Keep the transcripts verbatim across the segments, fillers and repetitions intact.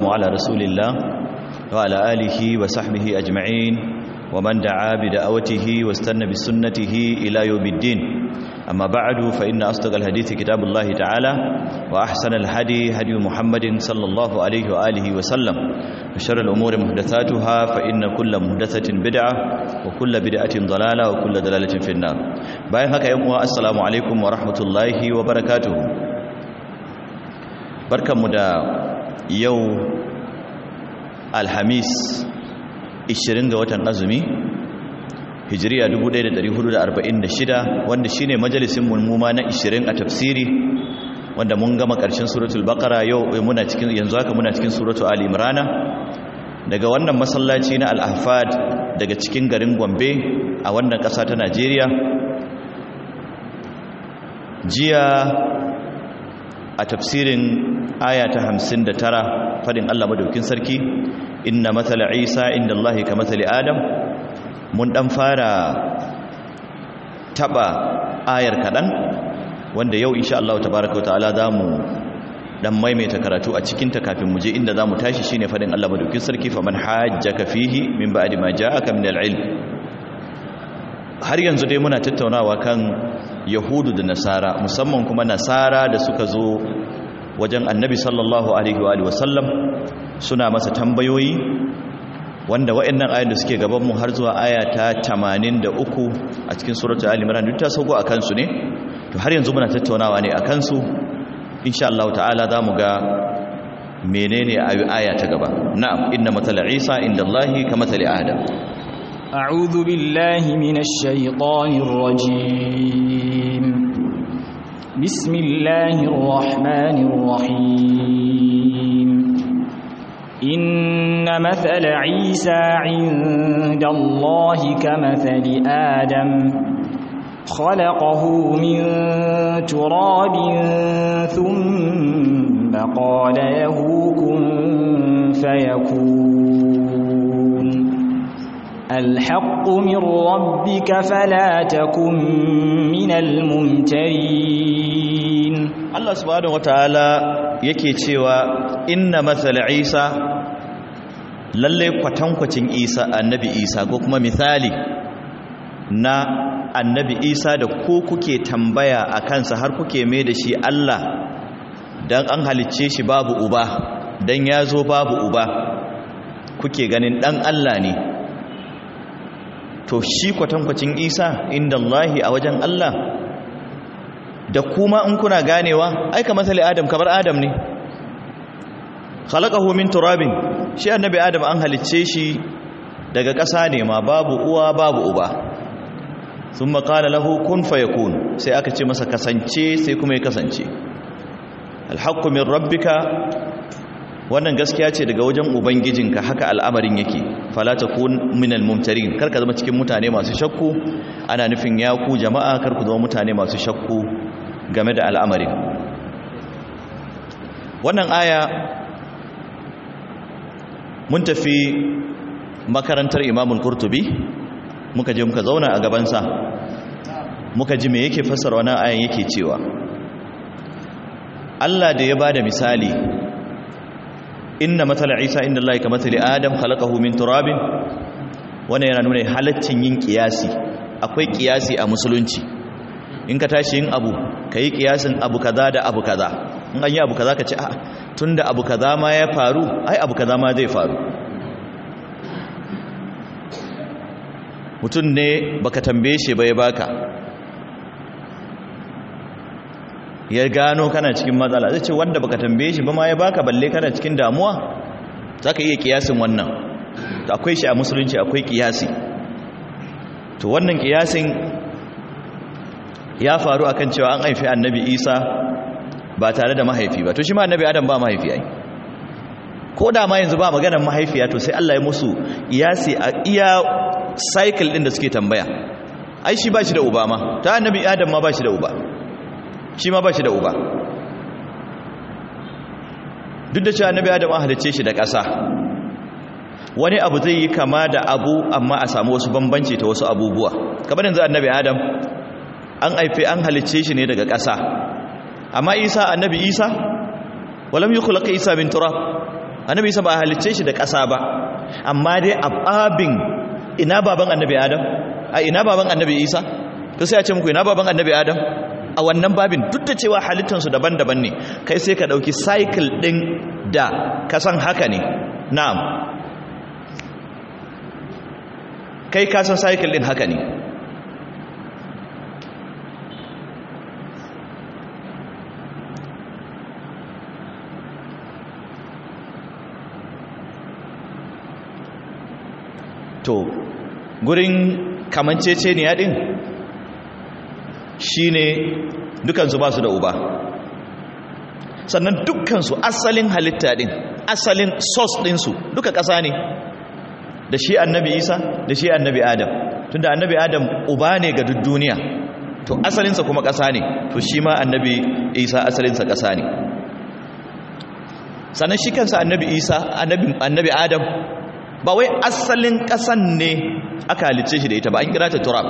على رسول الله وعلى آله وصحبه أجمعين ومن دعا بدعوته واستنى بسنته إلى يوم الدين. أما بعد فإن أصدق الحديث كتاب الله تعالى وأحسن الهدي هدي محمد صلى الله عليه وآله وسلم وشر الأمور محدثاتها فإن كل محدثة بدعة وكل بدعة ضلالة وكل ضلالة في النار. باين هكا يوم السلام عليكم ورحمة الله وبركاته. بركة مدى يوم الخميس ishirin ga watan azumi hijiriya dubu ɗaya da ɗari hudu da arba'in da shida, wanda shine majalisin mulmuma na ishirin a tafsiri, wanda mun gama ƙarshen suratul baqara. Yau muna cikin yanzu haka muna cikin suratul ali imran daga wannan masallaci na al-ahfad daga cikin garin Gombe a wannan ƙasa ta Najeriya. Jiya a tafsirin aya ta hamsin da tara fadin Allah madaukin sarki, inna mathala isa inda Allahi ka mathali adam. Mun dan fara taba ayar kadan, wanda yau insha Allah tabaaraka wa ta'ala zamu dan maimaita karatu a cikin ta kafin mu je inda zamu tashi, shine fadin Allah madaukin sarki, faman hajjaka fihi min ba'di ma ja'aka min al-ilm. Har yanzu dai muna tattaunawa kan yahudu da nasara, musamman kuma nasara da suka zo wajen annabi sallallahu alaihi wa sallam suna masa tambayoyi, wanda waɗannan ayoyin da suke gaban mu har zuwa aya ta tamanin da uku a cikin suratul ali imran duk ta sauko akan su ne. To har yanzu muna tattaunawa ne akan su, insha Allah ta'ala zamu ga menene aya ta gaba. Na'am, inna mathala isa indallahi kamathali adam. a'udhu billahi minash shaitanir rajim. bismillahir rahmanir rahim. إن مثل عيسى عند الله كمثل آدم خلقه من تراب ثم قال له كن فيكون الحق من ربك فلا تكن من الممترين. الله سبحانه وتعالى yake cewa inna mathal isa, lalle kwatankwacin isa annabi isa ko kuma misali na annabi isa da ko kuke tambaya a kansa har kuke mai da shi Allah, dan an halicce shi babu uba, dan ya zo babu uba kuke ganin dan Allah ne. To shi kwatankwacin isa inda Allahi a wajen Allah, da kuma in kuna ganewa aika masali adam kamar adam ne. khalaqahu min turabin, shi annabi adam an halicce shi daga ƙasa ne ma, babu uwa babu uba. thumma qala lahu kun fayakun, sai aka ce masa kasance, sai kuma ya kasance. alhaqqu min rabbika, wannan gaskiya ce daga wajen ubangijinka, haka al'amarin yake. fala takun minal mumtarin, karka zama cikin mutane masu shakku. ana nufin ya ku jama'a, karku zama mutane masu shakku game da al'amarin. Wannan aya mun tafi makarantar Imamul Qurtubi, muka je muka zauna a gabansa, muka ji me yake fassara wannan ayan. yake cewa Allah da ya bada misali, inna mathala isa inda Allah ka mathali adam khalaqahu min turabin, wannan yana nuna halaccin yin kiyasi. Akwai kiyasi a musulunci. In ka tashi yin abu, ka yi kiyasin abu kaza da abu kaza. In an yi abu kaza ka ce a tun da abu kaza ma ya faru, ai abu kaza ma zai faru. Mutum ne baka tambaye shi ba ya baka, ya gano kana cikin matsala, zai ce wanda baka tambaye shi ba ma ya baka, balle kana cikin damuwa, za ka iya kiyasin wannan. To akwai shi a musulunci, akwai kiyasi. To wannan kiyasin ya faru akan cewa an haifi annabi isa ba tare da mahaifi ba. To shi ma annabi adam ba mahaifi ai, ko da ma yanzu ba maganar mahaifiya, to sai Allah ya musu iyasi a iya cycle din da suke tambaya. Ai shi ba shi da uba ma, ta annabi adam ma ba shi da uba, shi ma ba shi da uba. Duk da cewa annabi adam an halicce shi da ƙasa, wani abu zai yi kama da abu amma a samu wasu bambanci ta wasu abubuwa. Kamar yanzu annabi adam an haife an halicce shi ne daga ƙasa, amma isa annabi isa walam yukhlaq isa min turab, annabi Isa ba halicce shi da ƙasa ba, amma dai a babin ina baban annabi Adam a ina baban annabi Isa to sai a ce muku ina baban annabi Adam a wannan babin, duk da cewa halittansu daban-daban ne, kai sai ka ɗauki cycle ɗin da kasan haka ne. Na'am, kai kasan cycle ɗin haka ne. To gurin kamanceceniya ɗin shi ne dukansu ba su da uba, sannan dukansu asalin halitta din, asalin source dinsu duka ƙasa ne, da shi annabi Isa da shi annabi Adam, tunda annabi Adam uba ne ga duk duniya, to asalinsa kuma ƙasa ne, to shi ma annabi Isa asalinsa ƙasa ne. Sannan shi kansa annabi Isa annabi, annabi Adam ba wai asalin ƙasan ne aka halicce shi da ita ba, an kira ta turab,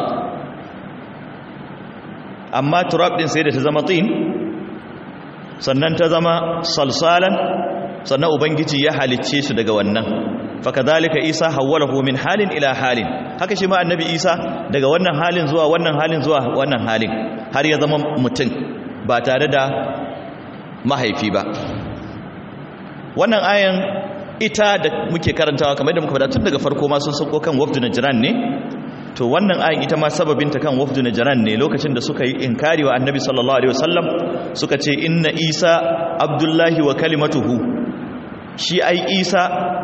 amma turab din sai da ta zama tin, sannan ta zama salsalan, sannan ubangiji ya halicce su daga wannan. fakadhalika Isa hawwalahu min halin ila halin, haka shi ma annabi Isa daga wannan halin zuwa wannan halin zuwa wannan halin, har ya zama mutum ba tare da mahaifi ba. Wannan ayan ita da muke karantawa kamar da muka faɗa tun daga farko ma sun sauko kan wafdu najran ne, to wannan ayin ita ma sababinta kan wafdu najran ne, lokacin da suka yi inkari wa annabi sallallahu alaihi wasallam suka ce inna Isa abdullahi wa kalimatuhu, shi ai Isa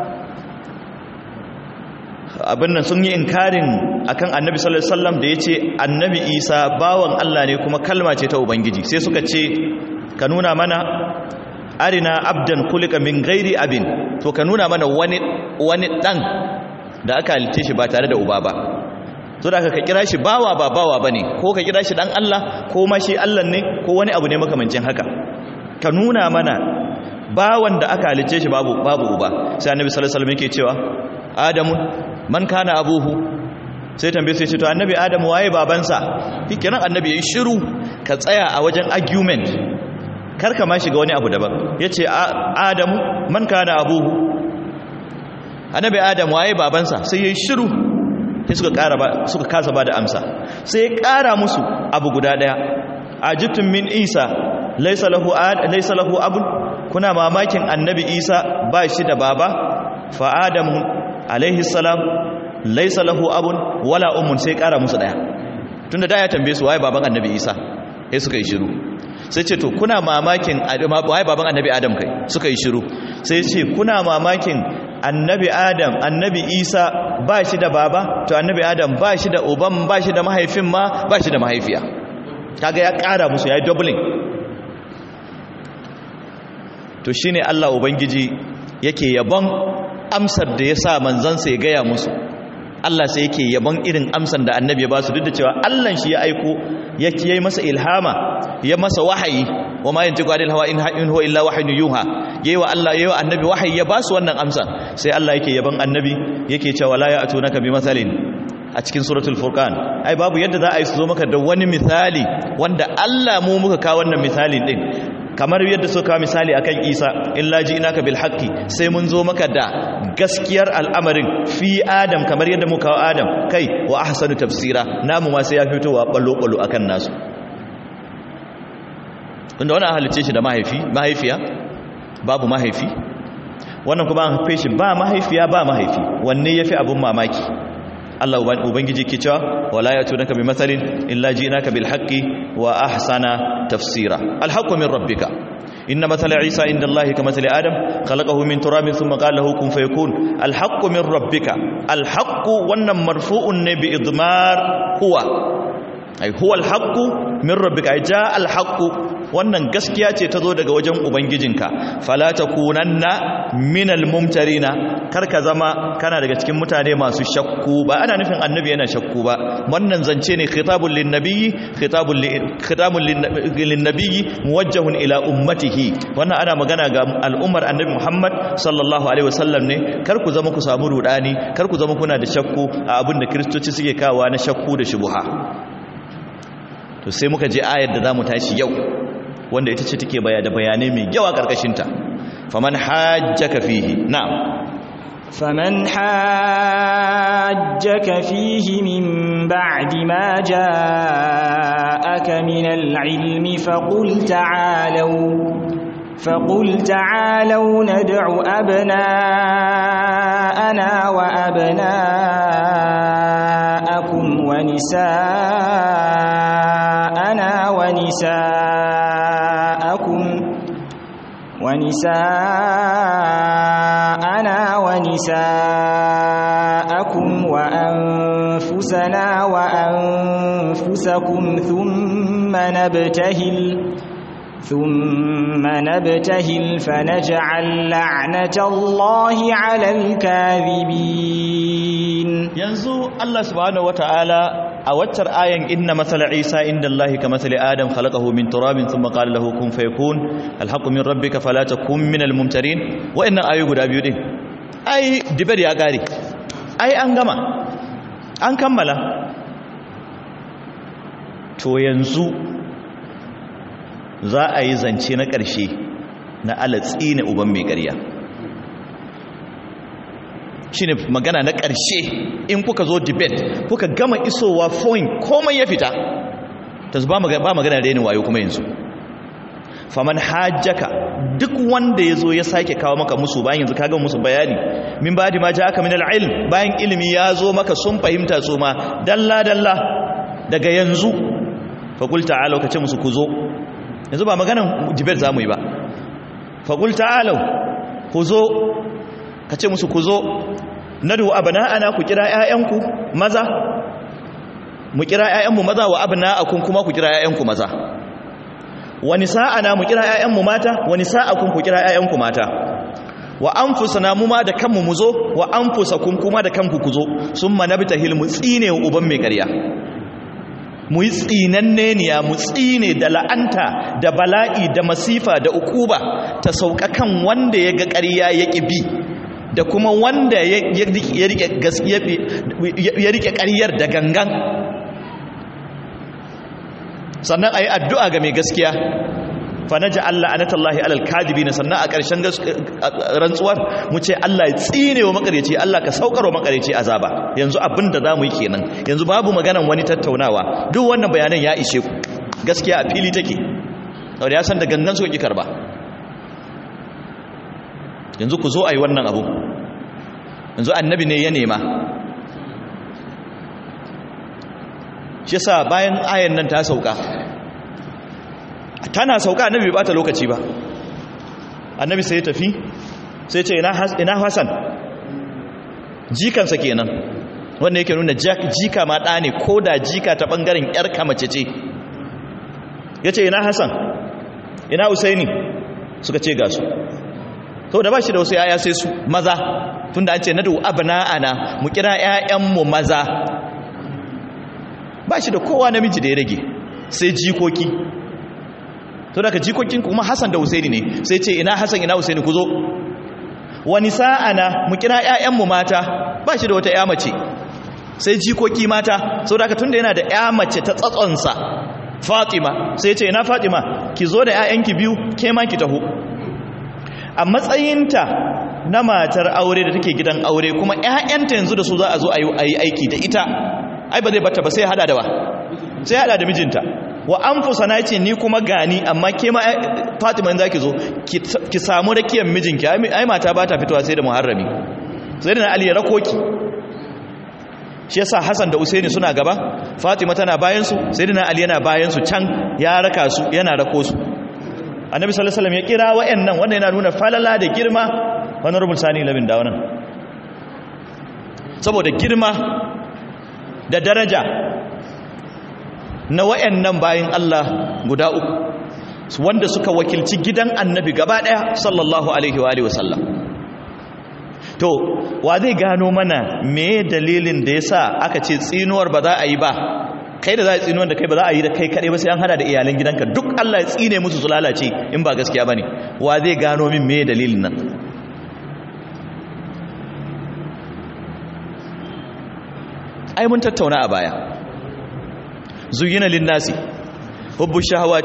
abin nan sun yi inkarin akan annabi sallallahu alaihi wasallam da yace annabi Isa bawan Allah ne kuma kalma ce ta ubangiji, sai suka ce ka nuna mana arina abdan kulika min ghairi abin, to ka nuna mana wani wani dan da aka halice shi ba tare da uba ba, to da ka kira shi bawa ba bawa bane, ko ka kira shi dan Allah ko ma shi Allah ne ko wani abu ne makamancin haka, ka nuna mana bawan da aka halice shi babu babu uba. Sai annabi sallallahu alaihi wasallam yake cewa Adamu man kana abuhu, sai tambaye sai ce to annabi Adamu waye babansa, kikenan annabi yayi shiru, ka tsaya a wajen argument karka ma shiga wani abu daban. Yace Adamu man kana abuhu, annabi Adam waye babansa, sai yayi shiru, sai suka ƙara ba suka kasa ba da amsa. Sai ya ƙara musu abu guda daya, ajibtum min Isa laysa lahu ad laysa lahu abun, kuna mamakin annabi Isa ba shi da baba, fa Adamu alaihi salam laysa lahu abun wala ummun, sai ƙara musu daya, tunda da ya tambaye su waye baban annabi Isa, sai suka yi shiru. Sai ce to kuna mamakin waye baban annabi Adam, kai suka yi shiru. Sai ce kuna mamakin annabi Adam annabi Isa ba shi da baba, to annabi Adam ba shi da uban, ba shi da mahaifin ma, ba shi da mahaifiya. Kaga ya ƙara musu, ya yi doubling. To shine Allah ubangiji yake yabon amsar da ya sa manzansa ya gaya musu. Allah sai yake yabon irin amsan da annabi ya ba su, duk da cewa Allah shi ya aiko yake yayi masa ilhama, ya masa wahayi, wa ma yantiqu anil hawa in huwa illa wahyun yuha, yayi wa Allah yayi wa annabi wahayi ya ba su wannan amsa. Sai Allah yake yabon annabi yake cewa la ya'tunaka bi mathalin a cikin suratul furqan, ai babu yadda za a yi su zo maka da wani misali wanda Allah mu muka kawo wannan misalin din, kamar yadda suka kawo misali akan Isa, illa ji'naka bil haqqi, sai mun zo maka da gaskiyar al'amarin fi Adam kamar yadda muka kawo Adam, kai wa ahsanu tafsira, namu ma sai ya fitowa ballo ballo akan nasu. Tunda wannan halice shi da mahaifi mahaifiya babu mahaifi, wannan kuma an haife shi ba mahaifiya ba mahaifi, wanne yafi abun mamaki? Allah ubangiji ke cewa wala yatunaka bi mathalin illa ji'naka bil haqqi wa ahsana tafsira. Al haqqu min rabbika, inna mathala Isa inda Allah kamathali Adam khalaqahu min turabin thumma qala lahu kun fayakun. Al haqqu min rabbika, al haqqu wannan marfu'un ne bi idmar huwa, ai huwa al haqqu min rabbika, ai ja al haqqu, wannan gaskiya ce ta zo daga wajen ubangijinka. Fala takunanna minal mumtarina, karka zama kana daga cikin mutane masu shakku. Ba ana nufin annabi yana shakku ba, wannan zance ne khitabul linnabiyyi khitabul khitabul linnabiyyi muwajjahun ila ummatihi, wannan ana magana ga al'ummar annabi Muhammad sallallahu alaihi wasallam ne. Kar ku zama ku samu rudani, kar ku zama kuna da shakku a abin da kristoci suke kawa na shakku da shubha. To sai muka je ayar da zamu tashi yau, wanda ita ce take baya da bayanai mai yawa karkashinta. faman hajjaka fihi na'am فمن حاجك فيه من بعد ما جاءك من العلم فقل تعالوا فقل تعالوا ندع أبناءنا وأبناءكم ونساءنا ونساءكم ونساءنا ونساءكم وأنفسنا وأنفسكم ثم نبتهل ثم نبتهل فنجعل لعنة الله على الكاذبين. yanzu Allah subhanahu wataala a waccar ayan inna masala Isa indallahi kamathali Adam khalaqahu min turabin thumma qala lahu kun fayakun alhaqqu min rabbika fala takun minal mumtarin. Wa'annan ayu guda biyu din ai dibar ya gare ai an gama an kammala. To yanzu za a yi zance na ƙarshe na alatsi na uban mai ƙarya shi ne magana na ƙarshe. In kuka zo debate kuka gama isowa point komai ya fita ta ba magana renin wayo kuma yanzu. faman hajjaka duk wanda ya zo ya sake kawo maka musu bayan yanzu ka gama musu bayani min ba di ma ja aka min al'ilm bayan ilimi ya zo maka sun fahimta su ma dalla dalla daga yanzu faƙul ta'ala ka ce musu ku zo yanzu ba maganan debate za mu yi ba. faƙul ta'ala ku zo ka ce musu ku zo nadu abna'ana ku kira ƴaƴanku maza mu kira ƴaƴanmu maza wa abna'akum kuma ku kira ƴaƴanku maza wa nisa'ana mu kira ƴaƴanmu mata wa nisa'akum ku kira ƴaƴanku mata wa anfusana mu ma da kanmu mu zo wa anfusakum kuma da kanku ku zo summa nabtahil mu tsine uban mai ƙarya mu yi tsinanne ne mu tsine da la'anta da bala'i da masifa da ukuba ta sauka kan wanda ya ga ƙarya ya ƙi bi da kuma wanda ya rike ƙaryar da gangan. Sannan a yi addu'a ga mai gaskiya fanaja Allah anatallahi alal kadibina. Sannan a ƙarshen rantsuwar mu ce Allah ya tsine wa makareci, Allah ka saukar wa makareci azaba. Yanzu abin da za mu yi kenan, yanzu babu maganan wani tattaunawa, duk wannan bayanan ya ishe ku, gaskiya a fili take saboda ya san da gangan su ƙi karba. Yanzu ku zo a yi wannan abu, yanzu annabi ne ya nema. shi sa bayan ayan nan ta sauka, tana sauka annabi bai bata lokaci ba, annabi sai ya tafi sai ce ina Hassan, jikansa kenan, wanda yake nuna jika ma ɗa ne ko da jika ta ɓangaren ƴarka mace ce. ya ce ina Hassan ina Usaini, suka ce ga su. to da ba shi da wasu yaya sai su maza, tunda an ce na da abna'ana mu kira ƴaƴanmu maza, ba shi da kowa namiji da ya rage sai jikoki. to daga jikokin kuma Hassan da Usaini ne, sai ce ina Hassan ina Usaini ku zo. wa nisa'ana mu kira ƴaƴanmu mata, ba shi da wata ƴa mace sai jikoki mata. sau daga tunda yana da ƴa mace ta tsatsonsa Fatima, sai ce ina Fatima, ki zo da ƴaƴanki biyu, ke ma ki taho. A matsayinta na matar aure da take gidan aure, kuma ƴaƴanta yanzu da su za a zo a yi aiki da ita, ai ba zai bata ba, sai hada da wa sai hada da mijinta. wa anfusana yace ni kuma gani, amma ke ma Fatima in zaki zo ki samu rakiyar mijinki, ai mata ba ta fitowa sai da muharrami. sai da Ali ya rako ki. shi yasa Hassan da Usaini suna gaba, Fatima tana bayan su, sai da Ali yana bayan su can ya raka su, yana rako su. Annabi sallallahu alaihi wasallam ya kira wayannan, wanda yana nuna falala da girma. Wannan rubul sani labin da wannan, saboda girma da daraja na wayannan bayin Allah guda uku wanda suka wakilci gidan Annabi gaba daya sallallahu alaihi wa alihi wasallam. to wa zai gano mana me dalilin da yasa aka ce tsinuwar ba za a yi ba? kai da za a tsinuwar da kai ba za a yi da kai kadai ba, sai an hada da iyalan gidanka duk Allah ya tsine musu su lalace in ba gaskiya bane. wa zai gano min me dalilin nan? ai mun tattauna a baya. zuyina lin nasi hubbu shahawati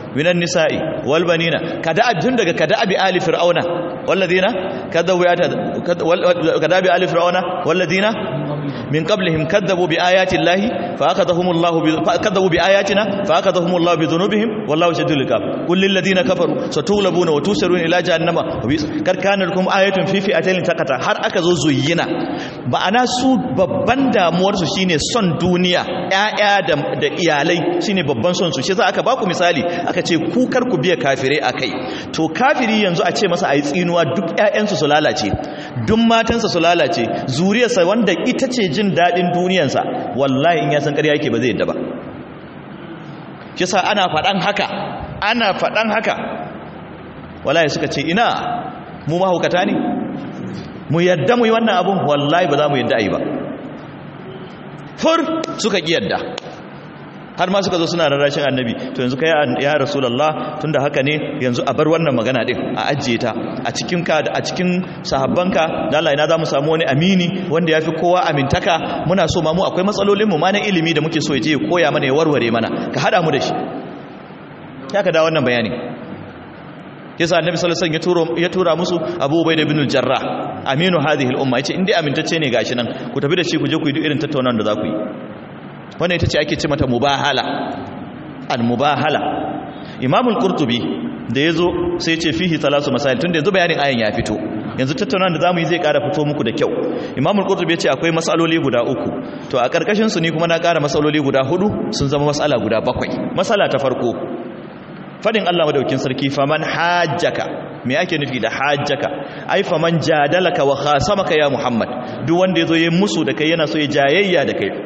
minan nisa'i wal banina kada tun daga kada abi ali fir'auna walladina kadabu kadabi ali fir'auna walladina min qablihim kadabu bi ayati llahi fa akadahumullahu kadabu bi ayatina fa akadahumullahu bi dhunubihim wallahu shadidul iqab qul lil ladina kafaru satulabuna wa tusharuna ila jahannama kar kana lakum ayatun fi fi'atayn taqata har aka zo zuyina ba'ana su babban damuwar su shine son duniya ƴaƴa da da iyalai shine babban son su shi za aka baku misali aka ce ku kar ku biya kafirai akai to kafiri yanzu a ce masa ayi tsinuwa duk ƴaƴansu su lalace duk matansa su lalace zuriyarsa wanda ita ce jin dadin duniyarsa wallahi in ya san ƙarya yake ba zai yadda ba kisa ana faɗan haka ana faɗan haka wallahi suka ce ina mu mahaukata ne mu yadda mu yi wannan abun wallahi ba za mu yadda ayi ba fur suka ki yadda har ma suka zo suna rarrashin annabi to yanzu kai ya rasulullah tunda haka ne yanzu a bar wannan magana din a ajiye ta a cikin ka a cikin sahabbanka da Allah ina zamu samu wani amini wanda yafi kowa amintaka muna so ma mu akwai matsalolin mu ma na ilimi da muke so ya je ya koya mana ya warware mana ka hada mu da shi ya ka da wannan bayani yasa annabi sallallahu alaihi wasallam ya tura musu Abu Ubaida ibn al-Jarrah aminu hadhihi al-umma yace indai amintacce ne gashi nan ku tafi da shi ku je ku yi duk irin tattaunawa da za ku yi wannan ita ce ake ce mata mubahala al-mubahala Imam al-Qurtubi da yazo sai ya ce fihi thalasu masail tunda yanzu bayanin ayan ya fito yanzu tattaunawa da zamu yi zai ƙara fito muku da kyau Imam al-Qurtubi ya ce akwai masaloli guda uku to a karkashin su ni kuma na ƙara masaloli guda hudu sun zama masala guda bakwai masala ta farko fadin Allah madaukin sarki faman hajjaka me ake nufi da hajjaka ai faman jadalaka wa khasamaka ya Muhammad duk wanda yazo yayin musu da kai yana so ya jayayya da kai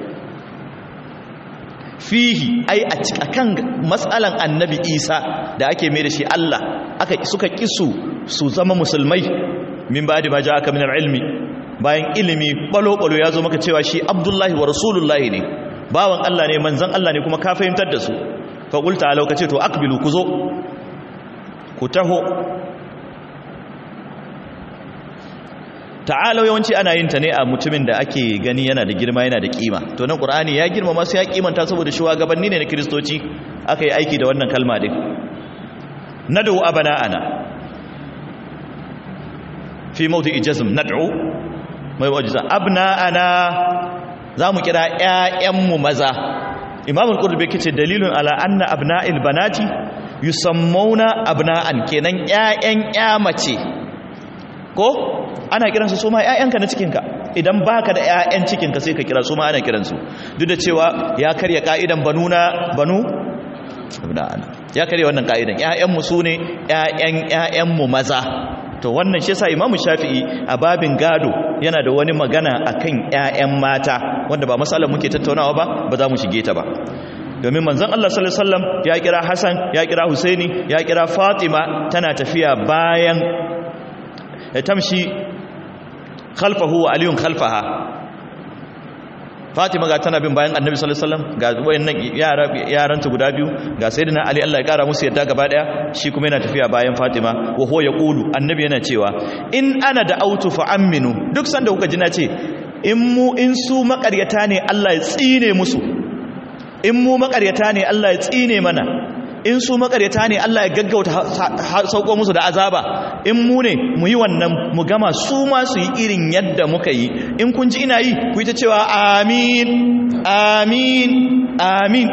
fihi ai a cikin matsalan annabi Isa da ake mai da shi Allah aka suka kisu su zama musulmai min ba'di ma ja'aka min al-ilmi bayan ilimi balo balo yazo maka cewa shi Abdullahi wa Rasulullahi ne bawan Allah ne manzon Allah ne kuma ka fahimtar da su faƙulta a lokaci to akbilu ku zo ku taho ta'alau yawanci ana yin ta ne a mutumin da ake gani yana da girma yana da kima to nan ƙur'ani ya girma masu ya kimanta saboda shugabanni ne na kiristoci aka yi aiki da wannan kalma din nad'u abana'ana fi mawdi'i jazm nad'u mai wajiza abna'ana zamu kira ƴaƴanmu maza Imam al-Qurtubi kace dalilun ala anna abna'il banati yusammuna abna'an kenan ƴaƴan ƴa mace ko ana kiransu su ma ƴaƴanka na cikinka idan baka da ƴaƴan cikinka sai ka kira su ma ana kiransu duk da cewa ya karya ka'idan banuna banu abna'an ya karya wannan ka'idan ƴaƴan mu sune ƴaƴan ƴaƴan mu maza to wannan shi yasa Imam Shafi'i a babin gado yana da wani magana akan ƴaƴan mata wanda ba masalan muke tattaunawa ba ba za mu shige ta ba domin manzon Allah sallallahu alaihi wasallam ya kira Hassan ya kira Husaini ya kira Fatima tana tafiya bayan tamshi khalfahu wa aliyun khalfaha Fatima ga tana bin bayan Annabi sallallahu alaihi wasallam ga wayannan yara yaranta guda biyu ga sayyidina Ali Allah ya kara musu yadda gaba daya shi kuma yana tafiya bayan Fatima wa huwa yaqulu Annabi yana cewa in ana da autu fa aminu duk sanda kuka ji na ce in mu in su makaryata ne Allah ya tsine musu in mu makaryata ne Allah ya tsine mana in su makaryata ne Allah ya gaggauta sauko musu da azaba in mu ne mu yi wannan mu gama su ma su yi irin yadda muka yi in kun ji ina yi ku yi ta cewa amin amin amin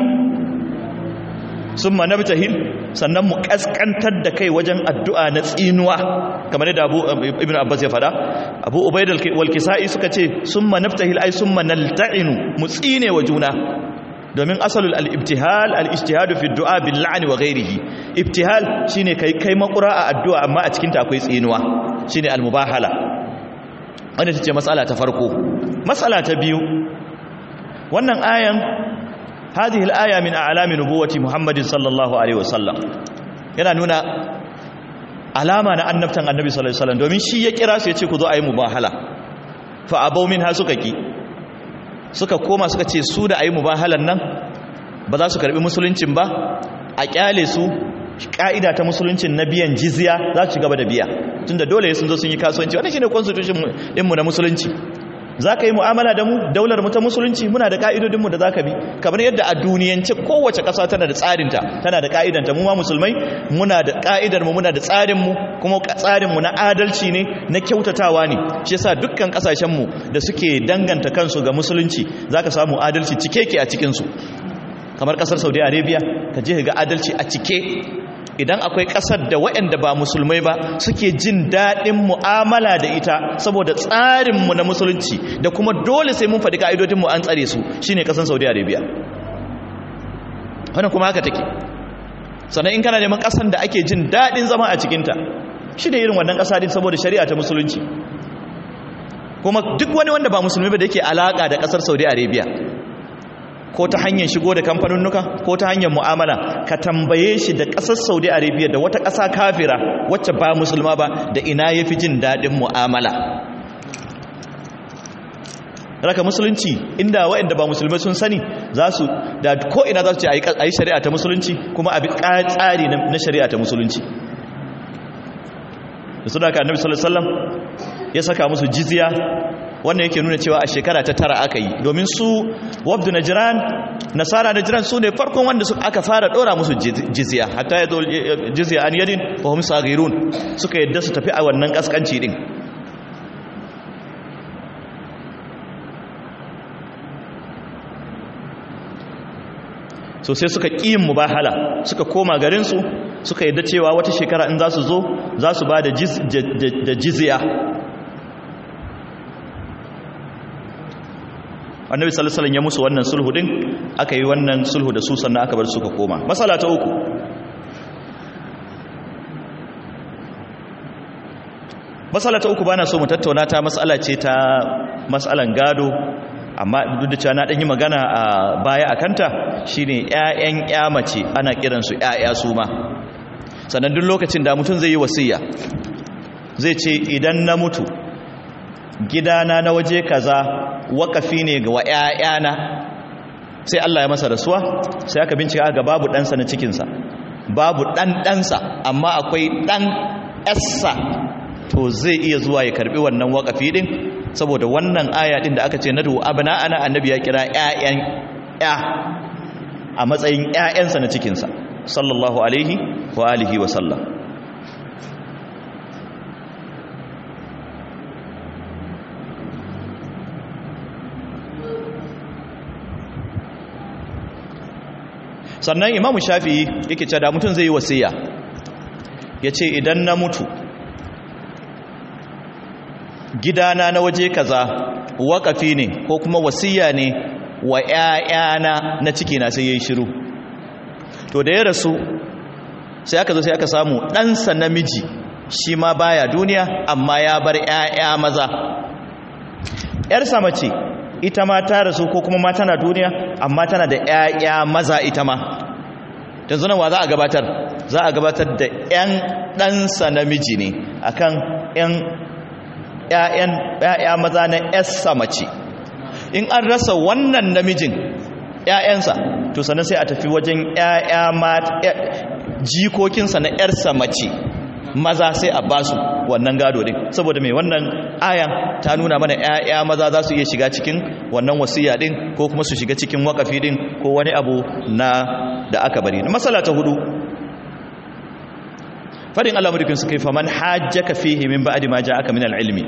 summa nabtahil sannan mu kaskantar da kai wajen addu'a na tsinuwa kamar da Abu Ibn Abbas ya fada Abu Ubayd wal-Kisa'i suka ce summa nabtahil ay summa nalta'inu mu tsine wa juna domin asalul al-ibtihal al-ijtihadu fi ad-du'a bil la'n wa ghayrihi ibtihal shine kai kai makura a addu'a amma a cikin ta akwai tsinuwa shine al-mubahala wannan tace mas'ala ta farko mas'ala ta biyu wannan ayan hadhihi al-aya min a'lami nubuwwati Muhammadin sallallahu alaihi wasallam yana nuna alama na annabtan annabi sallallahu alaihi wasallam domin shi ya kira su yace ku zo ayi mubahala fa abaw minha suka ki suka koma suka ce su da ayi mubahalan nan ba za su karbi musuluncin ba a kyale su ka'ida ta musuluncin na biyan jizya za su gaba da biya tunda dole sun zo sun yi kasuwanci wannan shine constitution din mu na musulunci za ka yi mu'amala da mu daular mu ta musulunci muna da ka'idodinmu da za ka bi kamar yadda a duniyance kowace ƙasa tana da tsarinta tana da ka'idanta mu ma musulmai muna da ka'idarmu muna da tsarinmu kuma tsarinmu na adalci ne na kyautatawa ne shi yasa dukkan ƙasashenmu da suke danganta kansu ga musulunci za ka samu adalci cike ke a cikinsu kamar ƙasar Saudi Arabia ka je ga adalci a cike idan akwai ƙasar da waɗanda ba musulmai ba suke jin daɗin mu'amala da ita saboda tsarinmu na musulunci da kuma dole sai mun faɗi ka'idodinmu an tsare su shine ƙasar Saudi Arabia wannan kuma haka take sannan in kana neman ƙasar da ake jin daɗin zama a cikinta shi ne irin wannan ƙasa din saboda shari'a ta musulunci kuma duk wani wanda ba musulmi ba da yake alaƙa da ƙasar Saudi Arabia ko ta hanyar shigo da kamfanunnuka ko ta hanyar mu'amala ka tambaye shi da ƙasar Saudi Arabia da wata ƙasa kafira wacce ba musulma ba da ina yafi jin daɗin mu'amala raka musulunci inda waɗanda ba musulmai sun sani za su da ko ina za su ce a yi shari'a ta musulunci kuma a bi tsari na shari'a ta musulunci da su da ka annabi sallallahu alaihi wasallam ya saka musu jizya wannan yake nuna cewa a shekara ta tara aka yi domin su wabdu najran nasara najran su ne farkon wanda su aka fara dora musu jizya hatta ya zo jizya an yadin fa hum saghirun suka yadda su tafi a wannan kaskanci din so sai suka kiyin mubahala suka koma garin su suka yadda cewa wata shekara in za su zo za su ba da jizya annabi sallallahu alaihi wasallam ya musu wannan sulhu din aka yi wannan sulhu da su sannan aka bar suka koma masala ta uku masala ta uku bana so mu tattauna ta masala ce ta masalan gado amma duk da cewa na dan yi magana a baya akanta shine ƴaƴan ƴa mace ana kiran su ƴaƴa su ma sannan duk lokacin da mutum zai yi wasiya zai ce idan na mutu gidana na waje kaza wakafi ne ga wa ƴaƴana sai Allah ya masa rasuwa sai aka bincika ga babu ɗansa na cikinsa babu ɗan ɗansa amma akwai ɗan ƴarsa to zai iya zuwa ya karɓi wannan wakafi ɗin saboda wannan aya ɗin da aka ce nadu abna ana annabi ya kira ƴaƴan ƴa a matsayin ƴaƴansa na cikinsa sallallahu alaihi wa alihi wa sallam sannan imamu shafi'i yake cewa da mutum zai yi wasiya ya ce idan na mutu gidana na waje kaza wakafi ne ko kuma wasiya ne wa ƴaƴana na ciki na sai yayi shiru to da ya rasu sai aka zo sai aka samu ɗansa namiji shi ma baya duniya amma ya bar ƴaƴa maza ƴarsa mace ita ma ta rasu ko kuma ma tana duniya amma tana da ƴaƴa maza ita ma yanzu nan wa za a gabatar za a gabatar da ƴan ɗansa namiji ne akan ƴan ƴaƴan ƴaƴa maza na ƴarsa mace in an rasa wannan namijin ƴaƴansa to sannan sai a tafi wajen ƴaƴa mata jikokinsa na ƴarsa mace maza sai a basu wannan gado din saboda mai wannan ayan ta nuna mana ƴaƴa maza za su iya shiga cikin wannan wasiya din ko kuma su shiga cikin wakafi din ko wani abu na da aka bari masala ta hudu fadin Allah mudikin su kai faman hajjaka fihi min ba'di ma ja'aka min al-ilmi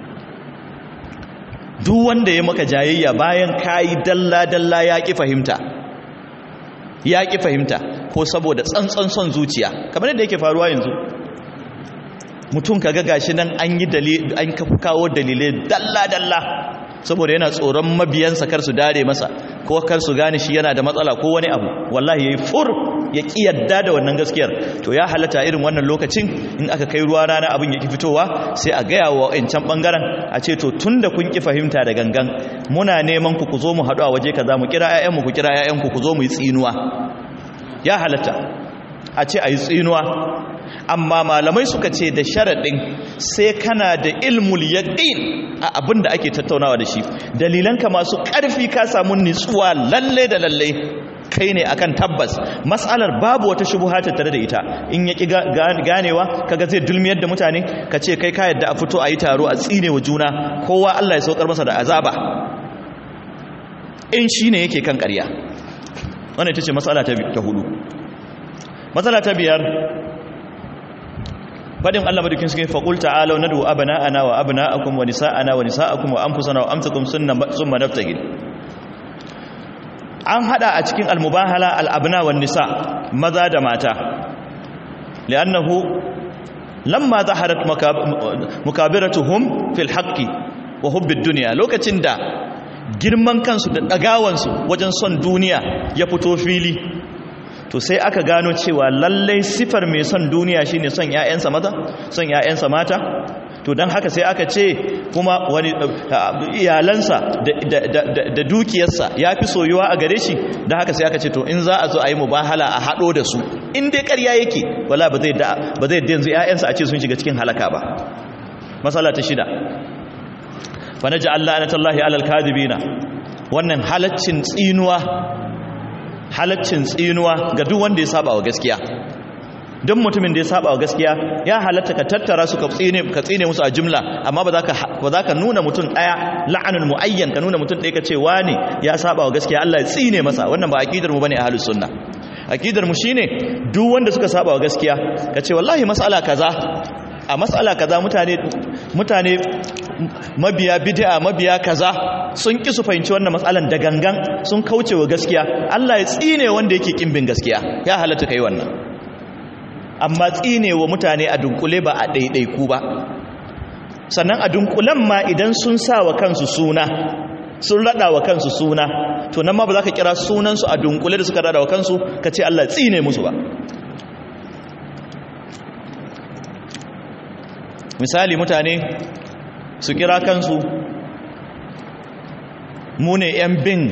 duk wanda ya maka jayayya bayan kai dalla dalla ya ki fahimta ya ki fahimta ko saboda tsantsan son zuciya kamar yadda yake faruwa yanzu mutum kaga gashi nan an yi dalili an kawo dalilai dalla dalla saboda yana tsoron mabiyansa kar su dare masa ko kar su gane shi yana da matsala ko wani abu wallahi yayi fur ya ki yadda da wannan gaskiyar to ya halatta irin wannan lokacin in aka kai ruwa rana abin yake fitowa sai a gaya wa wancan bangaren a ce to tunda kun ki fahimta da gangan muna neman ku ku zo mu haɗu a waje kaza mu kira ƴaƴanmu ku kira ƴaƴanku ku zo mu yi tsinuwa ya halatta a ce a yi tsinuwa amma malamai suka ce da sharaɗin sai kana da ilmul yaqin a abin da ake tattaunawa da shi dalilanka masu ƙarfi ka samu nitsuwa lalle da lalle kai ne akan tabbas mas'alar babu wata shubha tattare da ita in ya ki ganewa kaga zai dulmiyar da mutane ka ce kai ka yadda a fito a yi taro a tsine wa juna kowa Allah ya saukar masa da azaba in shine yake kan ƙarya. Wannan ita ce mas'ala ta hudu. Matsala ta biyar fadin Allah madaukin suke faqul ta'alu nadu abna'ana wa abna'akum wa nisa'ana wa nisa'akum wa anfusana wa anfusakum summa naftahil. An hada a cikin al-mubahala al-abna wan nisa maza da mata li'annahu lamma zaharat mukabiratuhum fil haqqi wa hubbid dunya lokacin da girman kansu da dagawansu wajen son duniya ya fito fili to sai aka gano cewa lallai sifar mai son duniya shine son ƴaƴansa maza son ƴaƴansa mata to dan haka sai aka ce kuma wani iyalansa da da dukiyarsa yafi soyuwa a gare shi dan haka sai aka ce to in za a zo a yi mubahala a hado da su in dai ƙarya yake wala ba zai da ba zai yanzu ƴaƴansa a ce sun shiga cikin halaka ba. Masala ta shida fa naj'al la'natallahi 'alal kadhibina wannan halaccin tsinuwa halaccin tsinuwa ga duk wanda ya saba wa gaskiya. Don mutumin da ya saba wa gaskiya ya halatta ka tattara su ka tsine ka tsine musu a jumla amma ba za ka ba za ka nuna mutum daya la'anul muayyan ka nuna mutum daya ka ce wani ya saba wa gaskiya Allah ya tsine masa. Wannan ba aqidar mu bane ahlus sunna. Aqidar mu shine duk wanda suka saba wa gaskiya ka ce wallahi mas'ala kaza a mas'ala kaza mutane mutane mabiya bid'a mabiya kaza sun ki su fahimci wannan matsalan da gangan sun kauce wa gaskiya Allah ya tsine wanda yake kimbin gaskiya ya halatta kai wannan. Amma tsine wa mutane a dunkule ba a daidaiku ba. Sannan a dunkulen ma idan sun sa wa kansu suna sun rada wa kansu suna to nan ma ba za ka kira sunansu a dunkule da suka rada wa kansu ka ce Allah ya tsine musu ba. Misali mutane su kira kansu mu ne yan bin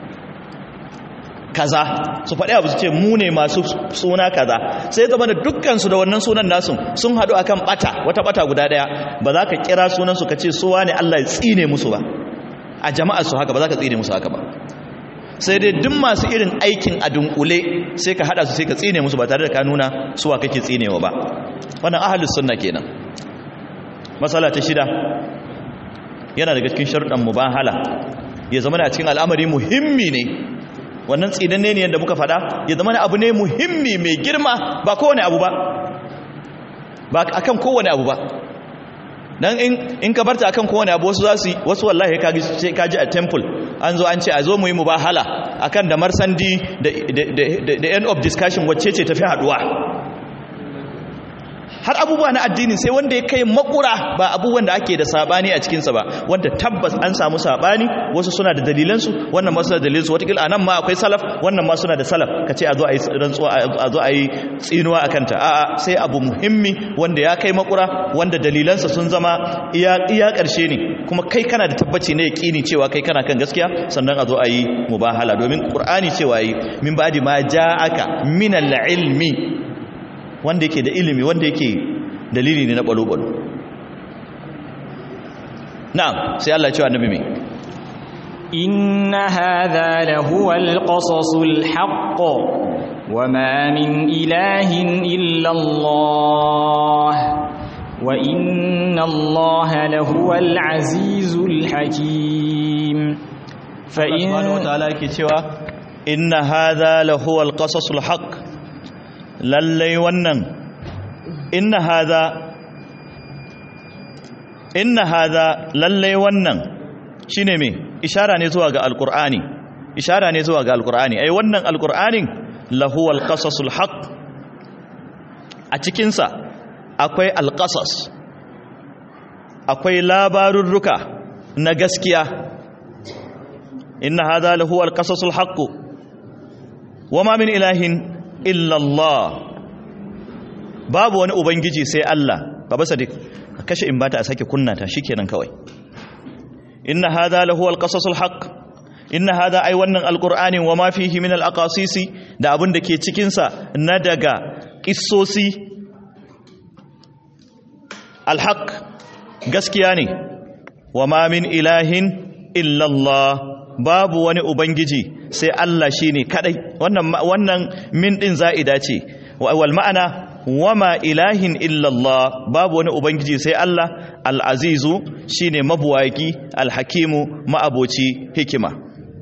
kaza su faɗi abu su ce mu ne masu suna kaza sai zama da dukkansu da wannan sunan nasu sun haɗu akan ɓata wata ɓata guda ɗaya ba za ka kira sunansu ka ce suwa ne Allah ya tsine musu ba a jama'ar su haka ba za ka tsine musu haka ba sai dai duk masu irin aikin a dunkule sai ka haɗa su sai ka tsine musu ba tare da ka nuna suwa kake tsinewa ba. Wannan ahlus sunna kenan. Masala ta shida yana daga cikin sharuɗan mubahala ya zama a cikin al'amari muhimmi ne wannan tsinanne ne yadda muka faɗa ya zama abu ne muhimmi mai girma ba kowane abu ba ba akan kowane abu ba dan in in ka barta akan kowane abu wasu zasu wasu wallahi kaji sai kaji a temple an zo an ce a zo mu yi mubahala akan da marsandi da the end of discussion wacce ce tafi haduwa har abubuwa na addini sai wanda ya kai makura ba abubuwan da ake da sabani a cikinsa ba wanda tabbas an samu sabani wasu suna da dalilansu wannan ma suna da dalilansu watakila anan ma akwai salaf wannan ma suna da salaf ka ce a zo a yi rantsuwa a zo a yi tsinuwa a kanta a'a sai abu muhimmi wanda ya kai makura wanda dalilansa sun zama iya iya ƙarshe ne kuma kai kana da tabbaci ne yaƙini cewa kai kana kan gaskiya sannan a zo a yi mubahala domin qur'ani cewa yi min ba'di ma ja'aka minal ilmi wanda yake da ilimi wanda yake dalili ne na balo-balo. Na'am sai Allah ya ce annabi me inna hadha lahuwa alqasasul haqq wama min ilahin illa Allah wa inna Allah lahuwal azizul hakim. Fa in subhanahu wa ta'ala yake cewa inna hadha lahuwal qasasul haqq lallai wannan inna hadha inna hadha lallai wannan shine me ishara ne zuwa ga alqur'ani ishara ne zuwa ga alqur'ani ai wannan alqur'anin lahu alqasasul haqq a cikin sa akwai alqasas akwai labarurruka na gaskiya inna hadha lahu alqasasul haqq wama min ilahin illallah babu wani ubangiji sai Allah baba sadiq kashe in bata a sake kunna ta shikenan kawai inna hadha lahu alqasasul haqq inna hadha ay wannan alqur'anin wama fihi min alaqasisi da abin da ke cikin sa na daga kissosi alhaq gaskiya ne wama min ilahin illallah babu wani ubangiji sai Allah shine kadai. wannan wannan min din za'ida ce, wal ma'ana wama ilahin illallah, babu wani ubangiji sai Allah. Al-azizu shine mabuwaki, al-hakimu ma'aboci hikima.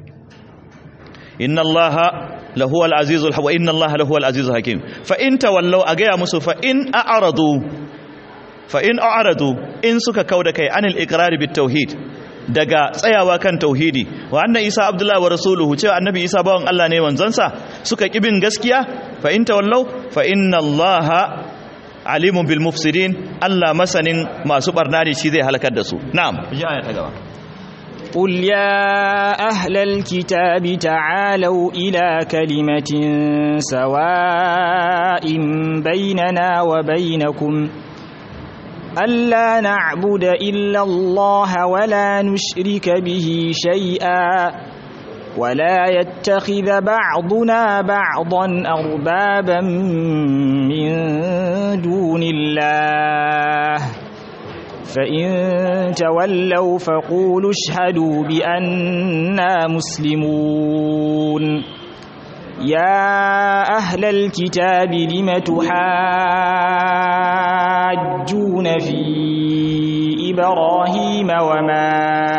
inna allaha lahu al-azizul wa inna allaha lahu al-azizul hakim. fa in tawallaw, agaya musu fa in a'radu fa in a'radu in suka kauda kai anil iqrar bit tauhid, daga tsayawa kan tauhidi, wa anna isa abdullahi wa rasuluhu, cewa annabi isa bawan Allah ne manzansa, suka kibin gaskiya, fa in tawallaw fa inna allaha alimun bil mufsidin, Allah masanin masu barna ne, shi zai halakar da su. Na'am, ji aya ta gaba. قل يا أهل الكتاب تعالوا إلى كلمة سواء بيننا وبينكم ألا نعبد إلا الله ولا نشرك به شيئا ولا يتخذ بعضنا بعضا أربابا من دون الله فإن تولوا فقولوا اشهدوا بأننا مسلمون. يا أهل الكتاب لم تحاجون في إبراهيم وما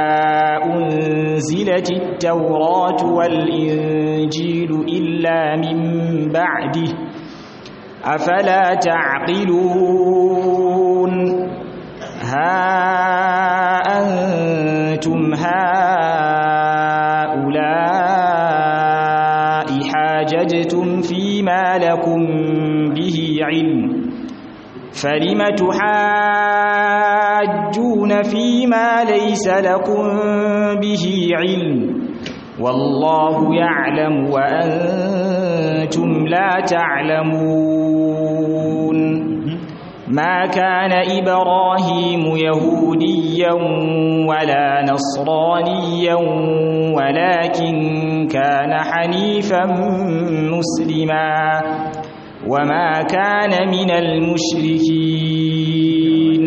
أنزلت التوراة والإنجيل إلا من بعده أفلا تعقلون. ها أنتم هؤلاء حاججتم فيما لكم به علم فلم تحاجون فيما ليس لكم به علم والله يعلم وأنتم لا تعلمون. ما كان إبراهيم يهوديا ولا نصرانيا ولكن كان حنيفا مسلما وما كان من المشركين.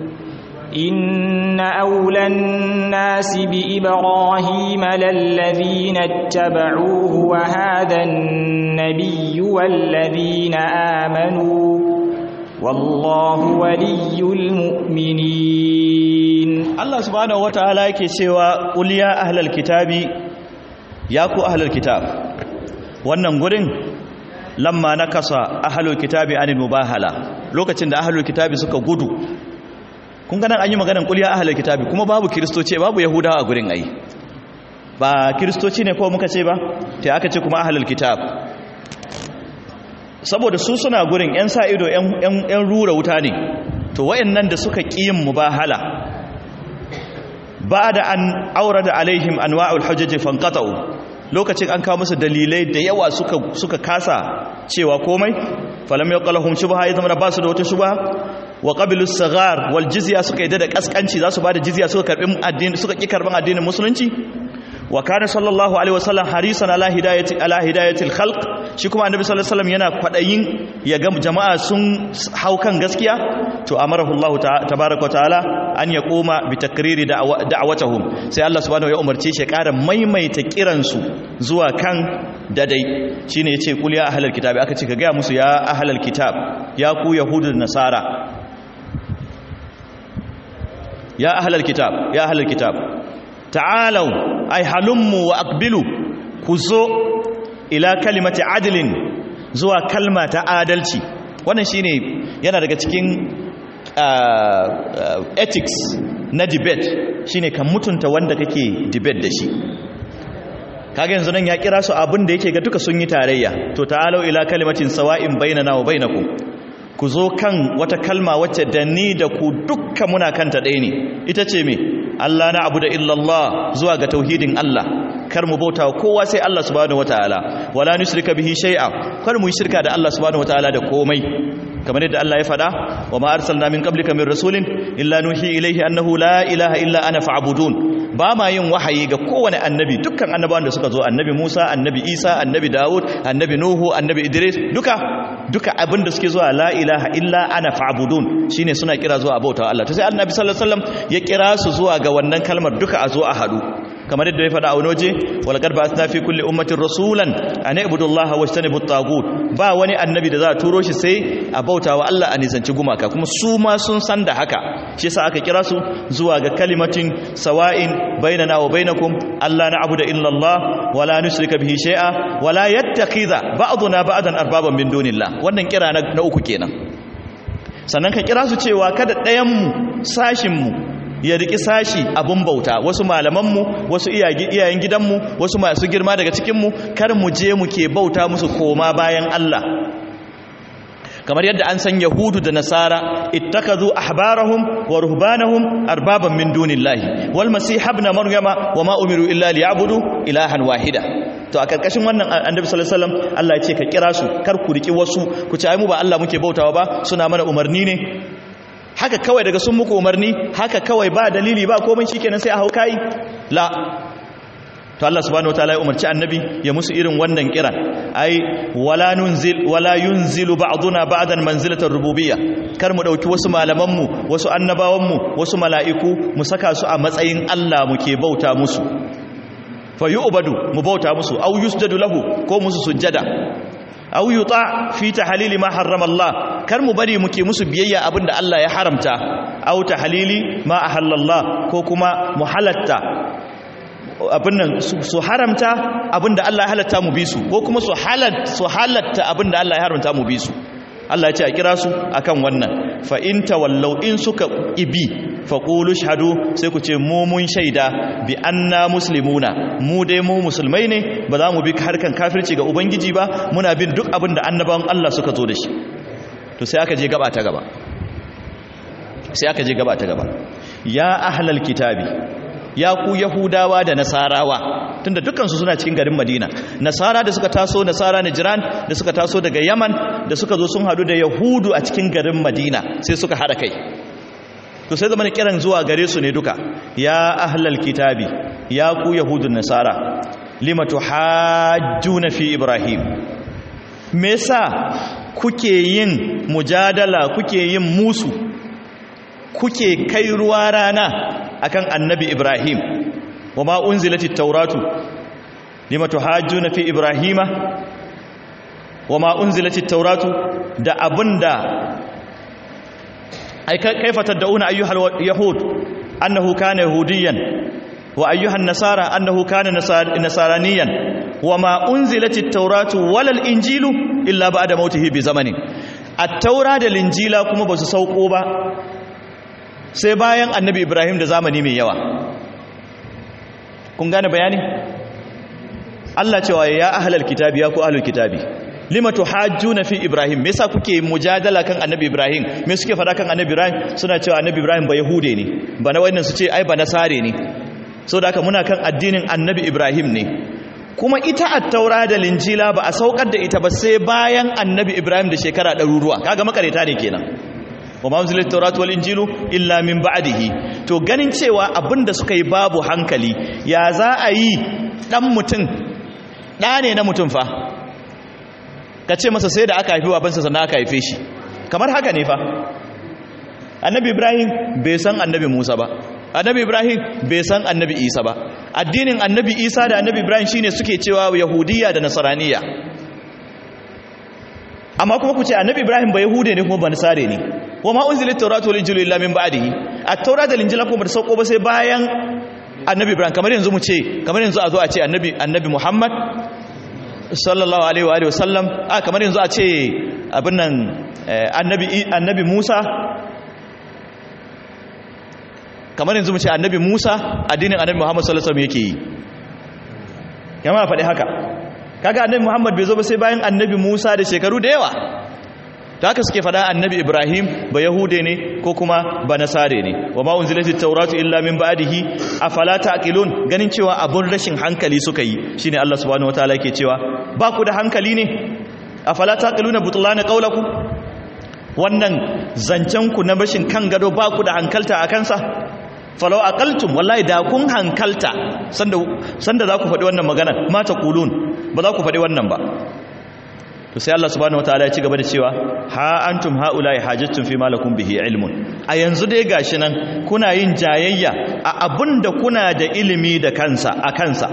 إن أولى الناس بإبراهيم للذين اتبعوه وهذا النبي والذين آمنوا والله ولي المؤمنين. Allah subhanahu wataala yake cewa qul ya ahlal kitabi, ya ku ahlal kitab. Wannan gurin lamma nakasa ahlul kitabi anil mubahala, lokacin da ahlul kitabi suka gudu. Kun ga nan an yi maganar qul ya ahlal kitabi, kuma babu kristoci babu yahudawa a gurin ai, ba kristoci ne ko muka ce ba, sai aka ce kuma ahlul kitab, saboda su suna gurin yan sa ido yan rura wuta ne. To wayannan da suka kiyin mubahala ba da an aurada alaihim anwa'ul hujjaj fanqata'u, lokacin an kawo musu dalilai da yawa suka suka kasa cewa komai. falam yaqalhum shubha, ya zama ba su da wata shubha. wa qabilus saghar wal jizya, suka yi da kaskanci za su bada jizya, suka karbi addini, suka ki karban addinin musulunci. wa kana sallallahu alaihi wasallam harisan ala hidayati ala hidayatil khalq, shi kuma annabi sallallahu alaihi wasallam yana kwadayin ya ga jama'a sun hau kan gaskiya. to amarahu Allah tabaaraka ta'ala an yaquma bi takriri da'watahum, sai Allah subhanahu ya umarce shi ƙara maimaita kiran su zuwa kan dadai. shine yace qul ya ahlal kitabi, aka ce ka ga musu ya ahlal kitab, ya ku yahudu da nasara, ya ahlal kitab ya ahlal kitab ta'alau ay halummu wa aqbilu, ku zo ila kalimati adlin, zuwa kalma ta adalci. wannan shine yana daga cikin uh, uh, ethics na debate, shine kan mutunta wanda kake debate da shi. kaga yanzu nan ya kira su abin da yake ga duka sun yi tarayya. to ta'alau ila kalimatin sawa'in bainana wa bainakum, ku zo kan wata kalma wacce da ni da ku dukka muna kanta ɗaya ne. ita ce me? Allah na abu da illallah, zuwa ga tauhidin Allah, kar mu bauta kowa sai Allah subhanahu wataala, wala nushrika bihi shay'a, kar mu yi shirka da Allah subhanahu wataala da komai. kamar yadda Allah ya faɗa, wa ma arsalna min qablika min rasulin illa nuhi ilayhi annahu la ilaha illa ana fa'budun. ba ma yin wahayi ga kowane annabi, dukkan annabawan da suka zo, annabi Musa, annabi Isa, annabi Dawud, annabi Nuhu, annabi Idris, duka duka abin da suke zuwa la ilaha illa ana fa'budun, shine suna kira zuwa bauta Allah. to sai annabi sallallahu alaihi wasallam ya kira su zuwa ga wannan kalmar duka a zo a hadu. kamar yadda ya faɗa a wani waje walaqad ba'athna fi kulli ummatin rasulan an ibudullaha wajtanibut tagut ba wani annabi da za a turo shi sai a bautawa Allah a nisanci gumaka kuma su ma sun san da haka shi yasa aka kira su zuwa ga kalimatin sawa'in bainana wa bainakum alla na'budu illa Allah wala nushrika bihi shay'a wala yattakhidha ba'duna ba'dan arbaban min dunillah wannan kira na uku kenan sannan ka kira su cewa kada ɗayan mu sashin mu ya riki sashi abun bauta wasu malamanmu wasu iyayen gidanmu wasu masu girma daga cikinmu kar mu je muke bauta musu koma bayan Allah kamar yadda an san yahudu da nasara ittakazu ahbarahum wa ruhbanahum arbaban min dunillahi wal masih ibn maryama wama umiru illa liya'budu ilahan wahida to a karkashin wannan annabi sallallahu alaihi wasallam Allah ya ce ka kira su kar ku riki wasu ku ce ai mu ba Allah muke bautawa ba suna mana umarni ne haka kawai daga sun muku umarni haka kawai ba dalili ba komai shikenan sai a hau kai la to Allah subhanahu wataala ya umarci annabi ya musu irin wannan kiran ai wala nunzil wala yunzilu ba'duna ba'dan manzilatar rububiyya kar mu dauki wasu malaman mu wasu annabawan mu wasu mala'iku mu saka su a matsayin Allah muke bauta musu fa yu'badu mu bauta musu au yusjadu lahu ko musu sujjada aw yuta fi tahlili ma harrama Allah kar mu bari muke musu biyayya abinda Allah ya haramta aw tahlili ma ahallallah ko kuma mu halatta abinnan su haramta abinda Allah ya halatta mu bi su ko kuma su halatta su halatta abinda Allah ya haramta mu bi su Allah ya ce a kira su akan wannan fa in tawallaw in suka ibi faqulu shahadu sai ku ce mu mun shaida bi anna muslimuna mu dai mu musulmai ne ba za mu bi harkan kafirci ga ubangiji ba muna bin duk abin da annabawan Allah suka zo da shi to sai aka je gaba ta gaba sai aka je gaba ta gaba ya ahlal kitabi ya ku yahudawa da nasarawa tunda dukkan su suna cikin garin Madina nasara da suka taso nasara najran da suka taso daga Yaman da suka zo sun hadu da yahudu a cikin garin Madina sai suka hada kai to sai zamanin kiran zuwa gare su ne duka ya ahlal kitabi ya ku yahudun nasara lima tuhajjuna fi ibrahim me yasa kuke yin mujadala kuke yin musu kuke kai ruwa rana akan annabi ibrahim wama unzilatit tauratu lima tuhajjuna fi ibrahima wama unzilatit tauratu da abinda ai kaifa tad'una ayyuhal yahud annahu kana yahudiyan wa ayyuhan nasara annahu kana nasaraniyan wama unzilatit tauratu walal injilu illa ba'da mautihi bi zamanin at-taura da linjila kuma basu sauko ba sai bayan annabi ibrahim da zamani mai yawa kun gane bayani Allah cewa ya ahlal kitabi ya ku ahlul kitabi lima tuhajjuna fi ibrahim me yasa kuke mujadala kan annabi ibrahim me suke fada kan annabi ibrahim suna cewa annabi ibrahim ba yahude ne ba na wannan su ce ai ba nasare ne saboda haka muna kan addinin annabi ibrahim ne kuma ita at-taura da linjila ba a saukar da ita ba sai bayan annabi ibrahim da shekara ɗaruruwa kaga makareta ne kenan wa ma unzilat tawratu wal injilu illa min ba'dihi to ganin cewa abinda suka yi babu hankali ya za a yi dan mutum da ne na mutum fa ka ce masa sai da aka haifi babansa sannan aka haife shi kamar haka ne fa annabi ibrahim bai san annabi musa ba annabi ibrahim bai san annabi isa ba addinin annabi isa da annabi ibrahim shine suke cewa yahudiyya da nasaraniya amma kuma ku ce annabi ibrahim ba yahude ne kuma ba nasare ne wa ma unzilat tawratu wal injilu illa min ba'dihi at-taura da injila kuma ba sauko ba sai bayan annabi ibrahim kamar yanzu mu ce kamar yanzu a zo a ce annabi annabi muhammad sallallahu alaihi wa alihi wasallam a kamar yanzu a ce abin nan annabi annabi musa kamar yanzu mu ce annabi musa addinin annabi muhammad sallallahu alaihi wasallam yake yi kamar faɗi haka kaga annabi muhammad bai zo ba sai bayan annabi musa da shekaru da yawa ta haka suke fada annabi ibrahim ba yahude ne ko kuma ba nasare ne wa ma unzilatit tawratu illa min ba'dihi afala taqilun ganin cewa abun rashin hankali suka yi shine Allah subhanahu wataala yake cewa ba ku da hankali ne afala taqiluna butlana qawlakum wannan zancen ku na bashin kan gado ba ku da hankalta akan sa falau aqaltum wallahi da kun hankalta sanda sanda za ku faɗi wannan magana ma taqulun ba za ku faɗi wannan ba to sai Allah subhanahu wataala ya ci gaba da cewa ha antum haula'i hajjatun fi ma lakum bihi ilmun a yanzu dai gashi nan kuna yin jayayya a abinda kuna da ilimi da kansa a kansa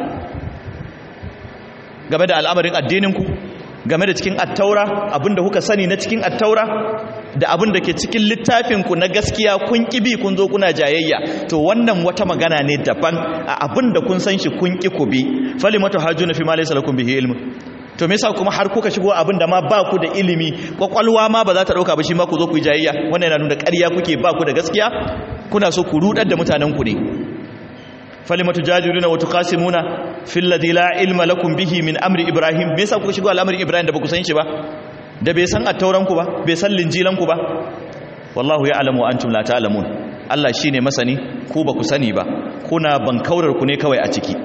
game da al'amarin addinin ku game da cikin attaura abinda kuka sani na cikin attaura da abinda ke cikin littafin ku na gaskiya kun kibi kun zo kuna jayayya to wannan wata magana ne daban a abinda kun san shi kun ki ku bi falimatu hajjuna fi ma laysa lakum bihi ilmun to me yasa kuma har kuka shigo abinda ma ba ku da ilimi kwakwalwa ma ba za ta dauka ba shi ma ku zo ku yi jayayya wannan yana nuna ƙarya kuke ba ku da gaskiya kuna so ku rudar da mutanen ku ne falimatu jadiluna wa tuqasimuna fil ladhi la ilma lakum bihi min amri ibrahim me yasa kuka shigo al'amarin ibrahim da ba ku san shi ba da bai san attauran ku ba bai san linjilan ku ba wallahu ya'lamu wa antum la ta'lamun Allah shine masani ku ba ku sani ba kuna bankaurar ku ne kawai a ciki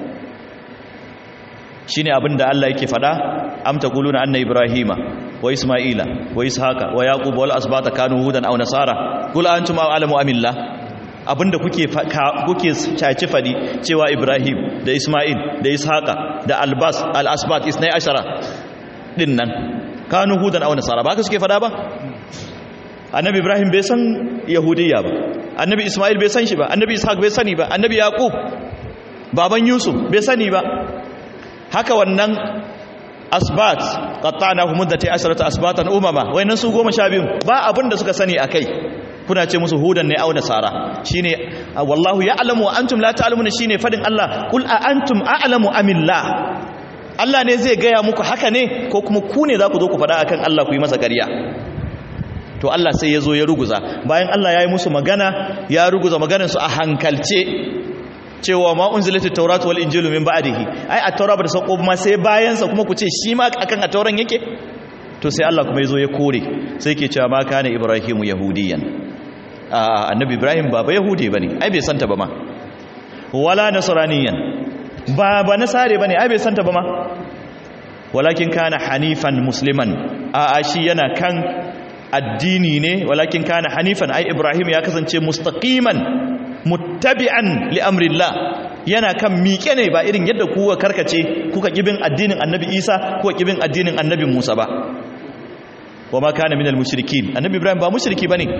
shine abinda Allah yake fada am taquluna anna ibrahima wa isma'ila wa ishaqa wa yaqub wal asbata kanu hudan aw nasara qul antum a'lamu amillah abinda kuke kuke caci fadi cewa ibrahim da isma'il da ishaqa da albas al-asbat isnai ashara din nan kanu hudan aw nasara ba ka suke fada ba annabi ibrahim bai san yahudiyya ba annabi isma'il bai san shi ba annabi ishaq bai sani ba annabi yaqub baban yusuf bai sani ba haka wannan asbat qatta'nahu muddati asharata asbatan umama wayannan su goma sha biyu ba abinda suka sani akai kuna ce musu hudan ne au nasara shine wallahu ya'lamu wa antum la ta'lamuna shine fadin Allah kul a antum a'lamu amillah Allah ne zai gaya muku haka ne ko kuma ku ne za ku zo ku fada akan Allah ku yi masa ƙarya to Allah sai ya zo ya ruguza bayan Allah ya yi musu magana ya ruguza maganar su a hankalce cewa ma unzilatit tawratu wal injilu min ba'dihi ai at-taura ba da sako ma sai bayan sa kuma ku ce shi ma akan at-tauran yake to sai Allah kuma yazo ya kore sai yake cewa ma kana ibrahimu yahudiyan a annabi ibrahim ba ba yahudi bane ai bai santa ba ma wala nasraniyan ba ba nasare bane ai bai santa ba ma walakin kana hanifan musliman a a shi yana kan addini ne walakin kana hanifan ai ibrahim ya kasance mustaqiman muttabi'an li amrillah yana kan miƙe ne ba irin yadda kuka karkace kuka kibin addinin annabi isa kuka kibin addinin annabi musa ba wama kana minal mushrikin annabi ibrahim ba mushriki bane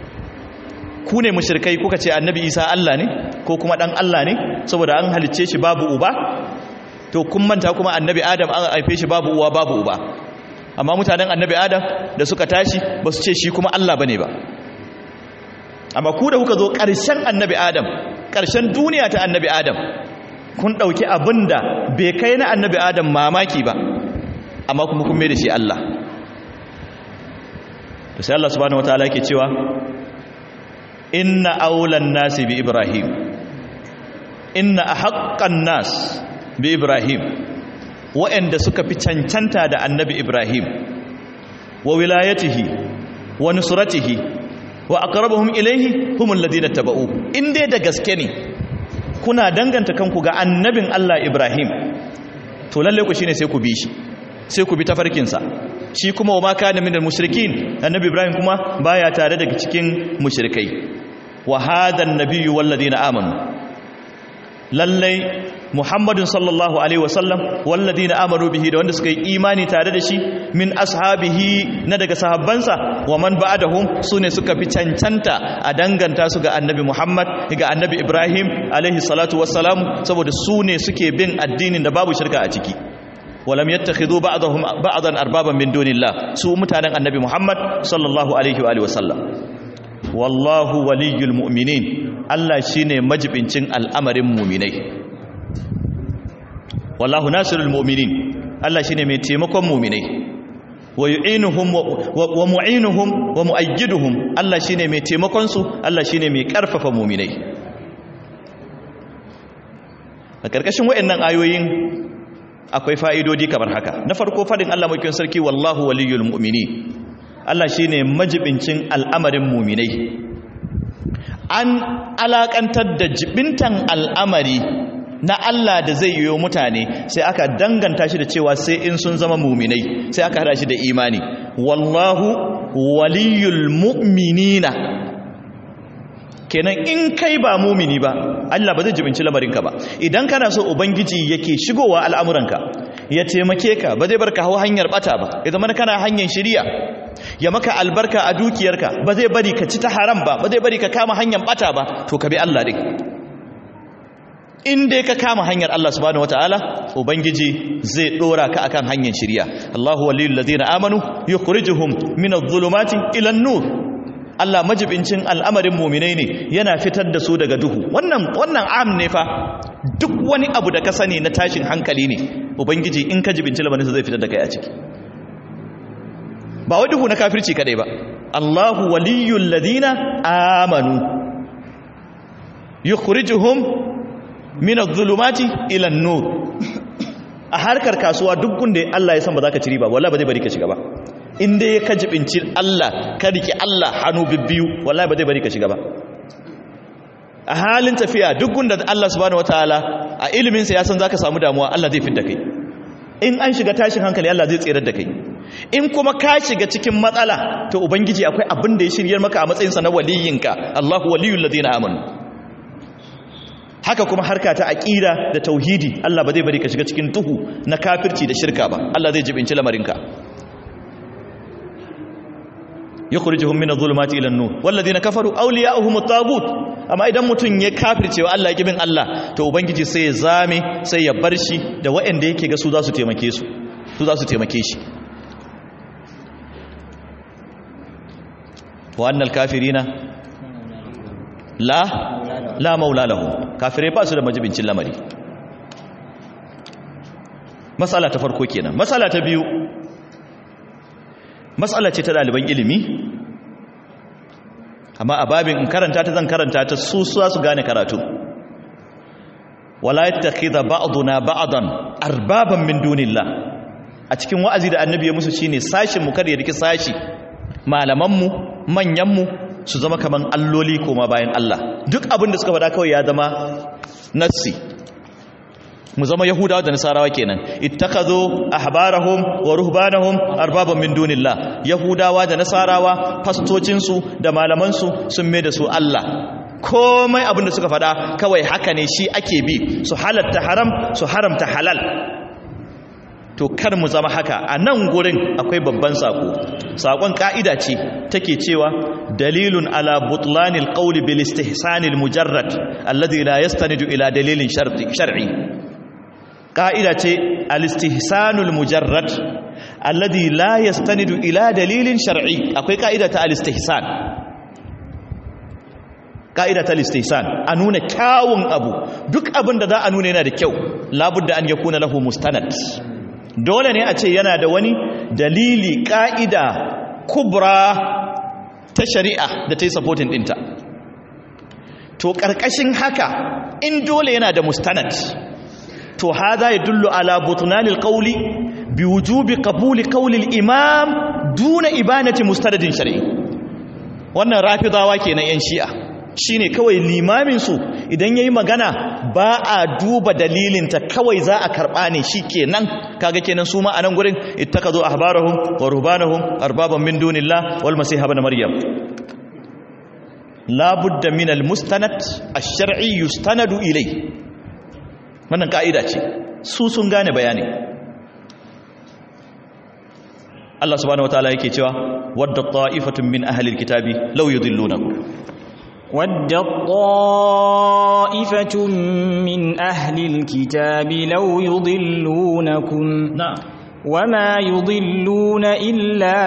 ku ne mushrikai kuka ce annabi isa Allah ne ko kuma dan Allah ne saboda an halicce shi babu uba to kun manta kuma annabi adam an haife shi babu uwa babu uba amma mutanen annabi adam da suka tashi ba su ce shi kuma Allah bane ba amma ku da kuka zo ƙarshen annabi adam ƙarshen duniya ta annabi adam kun ɗauki abin da bai kai na annabi adam mamaki ba amma kuma kun mai da shi Allah to sai Allah subhanahu wataala yake cewa inna aulan nasi bi ibrahim inna ahaqqan nas bi ibrahim wa'anda suka fi cancanta da annabi ibrahim wa wilayatihi wa nusratihi wa aqrabuhum ilayhi humul ladina tabauhu inde da gaske ne kuna danganta kanku ga annabin Allah Ibrahim to lalle ku shine sai ku bi shi sai ku bi tafarkin sa shi kuma wa ma kana minal mushrikin annabi Ibrahim kuma baya tare daga cikin mushrikai wa hadha an-nabiyyu wal ladina amanu lalle Muhammadun sallallahu alaihi wasallam wal ladina amanu bihi da wanda suka yi imani tare da shi min ashabihi na daga sahabbansa wa man ba'dahum sune suka fi cancanta a danganta su ga annabi Muhammad ga annabi Ibrahim alaihi salatu wassalam saboda sune suke bin addinin da babu shirka a ciki walam yattakhidhu ba'dahum ba'dan arbaban min dunillah su mutanen annabi Muhammad sallallahu alaihi wa alihi wasallam wallahu waliyul mu'minin Allah shine majibincin al'amarin mu'minai wallahu nasirul mu'minin Allah shine mai taimakon mu'minai wa yu'inuhum wa mu'inuhum wa mu'ayyiduhum Allah shine mai taimakon su Allah shine mai karfafa mu'minai a karkashin wayannan ayoyin akwai fa'idodi kamar haka na farko fadin Allah mulkin sarki wallahu waliyul mu'minin Allah shine majibincin al'amarin mu'minai an alakantar da jibintan al'amari na Allah da zai yiwu mutane sai aka danganta shi da cewa sai in sun zama muminai sai aka hada shi da imani wallahu waliyul mu'minina kenan in kai ba mumini ba Allah ba zai jibinci lamarinka ba idan kana so ubangiji yake shigowa al'amuranka ya taimake ka, ba zai barka hawa hanyar bata ba, ya zama kana hanyar shiriya, ya maka albarka a dukiyarka, ba zai bari ka ci ta haram ba, ba zai bari ka kama hanyar bata ba, to ka bi Allah din. In dai ka kama hanyar Allah subhanahu wataala, ubangiji zai dora ka akan hanyar shiriya. Allahu waliyul ladina amanu yukhrijuhum minadh-dhulumati ila an-nur. Allah majibincin al'amarin mu'minai ne, yana fitar da su daga duhu. Wannan wannan am ne fa. Duk wani abu da ka sani na tashin hankali ne, ubangiji in ka jibinci lamarin zai fitar da kai a ciki. Ba wai duhu na kafirci kadai ba. Allahu waliyul ladina amanu yukhrijuhum min adh-dhulumati ila an-nur. A harkar kasuwa duk gunda Allah ya san ba za ka ci riba, wallahi ba zai bari ka shiga ba. In dai ka jibinci Allah, ka riki Allah hannu bibbiyu, wallahi ba zai bari ka shiga ba. A halin tafiya duk gunda Allah subhanahu wataala a ilimin sa ya san zaka samu damuwa, Allah zai fitar da kai. In an shiga tashin hankali, Allah zai tsirar da kai. In kuma ka shiga cikin matsala, to ubangiji akwai abin da ya shiryar maka a matsayin sa na waliyinka. Allahu waliyul ladina amanu. Haka kuma harka ta aqida da tauhidi, Allah ba zai bari ka shiga cikin duhu na kafirci da shirka ba. Allah zai jibinci lamarinka. yukhrijuhum min adh-dhulumati ila an-nur walladhina kafaru awliya'uhum at-taghut. Amma idan mutun ya kafirce wa Allah kibin Allah, to ubangiji sai ya zame, sai ya bar shi da waɗanda yake ga su za su taimake su su za su taimake shi. wa annal kafirina la la maula lahum. Kafirai ba su da majibincin lamari. Masala ta farko kenan. Masala ta biyu, matsala ce ta ɗaliban ilimi, amma a babin in karanta ta zan karanta ta su za su gane karatu. wala yattakhidha ba'duna ba'dan arbaban min dunillah. A cikin wa'azi da annabi ya musu shine sashin mu kada ya riki sashi, malaman mu manyan mu su zama kaman alloli koma bayan Allah. Duk abin da suka faɗa kawai ya zama nassi. Mu zama yahudawa da nasarawa kenan. Ittakhadhu ahbarahum wa ruhbanahum arbaban min dunillah. Yahudawa da nasarawa fastocin su da malaman su sun mai da su Allah. Komai abin da suka faɗa kawai haka ne, shi ake bi, su halatta haram su haramta halal. To kar mu zama haka. A nan gurin akwai babban sako. Sakon ka'ida ce take cewa dalilun ala butlanil qawli bil istihsanil mujarrad alladhi la yastanidu ila dalilin shar'i. Ka'ida ce al-istihsanul mujarrad alladhi la yastanidu ila dalilin shar'i. Akwai ka'ida ta al-istihsan. Ka'ida ta al-istihsan, a nuna kyawun abu. Duk abin da za a nuna yana da kyau, labudda an yakuna lahu mustanad. Dole ne a ce yana da wani dalili, ka'ida kubra ta shari'a da ta yi supporting dinta. To karkashin haka, in dole yana da mustanad, to hada yadullu ala butlanil qawli biwujubi qabuli qawli al-imam duna ibanati mustanadin shar'i. Wannan rafidawa kenan yan shi'a, shine kawai limamin su idan yayi magana ba a duba dalilinta, kawai za a karba ne shikenan. Kaga kenan su ma anan gurin ittakazu ahbarahum wa ruhbanahum arbaban min dunillah wal masih ibn maryam. La budda min al-mustanad ash-shar'i yustanadu ilay. Wannan ka'ida ce, su sun gane bayani. Allah subhanahu wataala yake cewa wadda ta'ifatun min ahli al-kitabi law yudillunakum. wadda ta'ifatun min ahli al-kitabi law yudillunakum. Na'am. وما يضلون إلا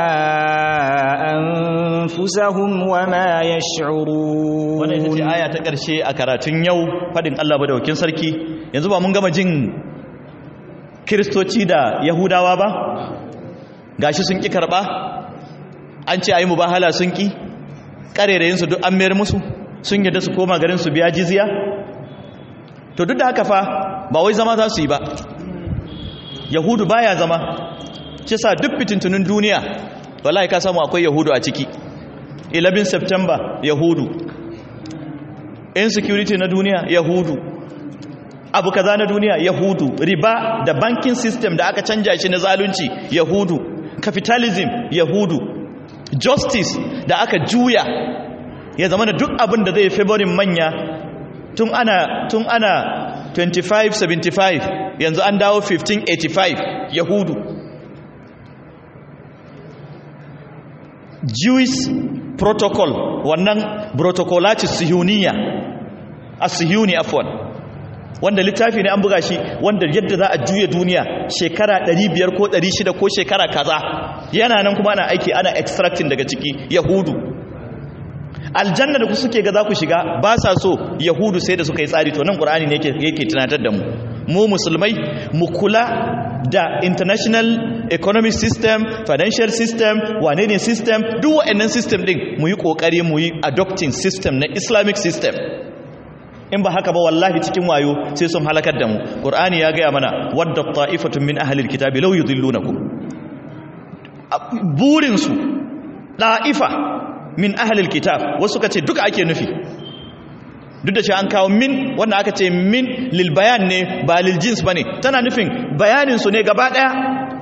أنفسهم وما يشعرون. wannan ita ce aya ta ƙarshe a karatun yau, fadin Allah madaukakin sarki. Yanzu ba mun gama jin Kiristoci da Yahudawa ba, gashi sun ki karba, an ce ayi mubahala sun ki, karerayin su duk an mayar musu, sun yadda su koma garin su biya jizya. To duk da haka fa ba wai zama za su yi ba. Yahudu baya zama. Shi sa duk fitintunin duniya wallahi ka samu akwai Yahudu a ciki. eleven September Yahudu, insecurity na duniya Yahudu, abu kaza na duniya Yahudu, riba da banking system da aka canja shi na zalunci Yahudu, capitalism Yahudu, justice da aka juya ya zama da duk abin da zai favorin manya tun ana tun ana twenty-five seventy-five yanzu an dawo fifteen eighty-five yahudu. Jewish protocol, wannan protocolatus sihuniya as-sihuni afwan, wanda littafi ne an buga shi wanda yadda za a juya duniya shekara ɗari biyar ko ɗari shida ko shekara kaza yana nan kuma ana aiki ana extracting daga ciki yahudu. Aljanna da ku suke ga za ku shiga ba sa so yahudu sai da suka yi tsari. To nan qur'ani ne yake yake tunatar da mu mu musulmai mu kula da international economic system, financial system, wane ne system, duk waɗannan system din mu yi kokari mu yi adopting system na Islamic system. In ba haka ba wallahi cikin wayo sai sun halakar da mu. Qur'ani ya gaya mana wadda ta'ifatun min ahli alkitabi law yudillunakum, burin su da'ifa min ahli alkitab, wasu kace duka ake nufi, duk da cewa an kawo min wanda aka ce min lil bayan ne ba lil jins bane, tana nufin bayanin su ne gaba daya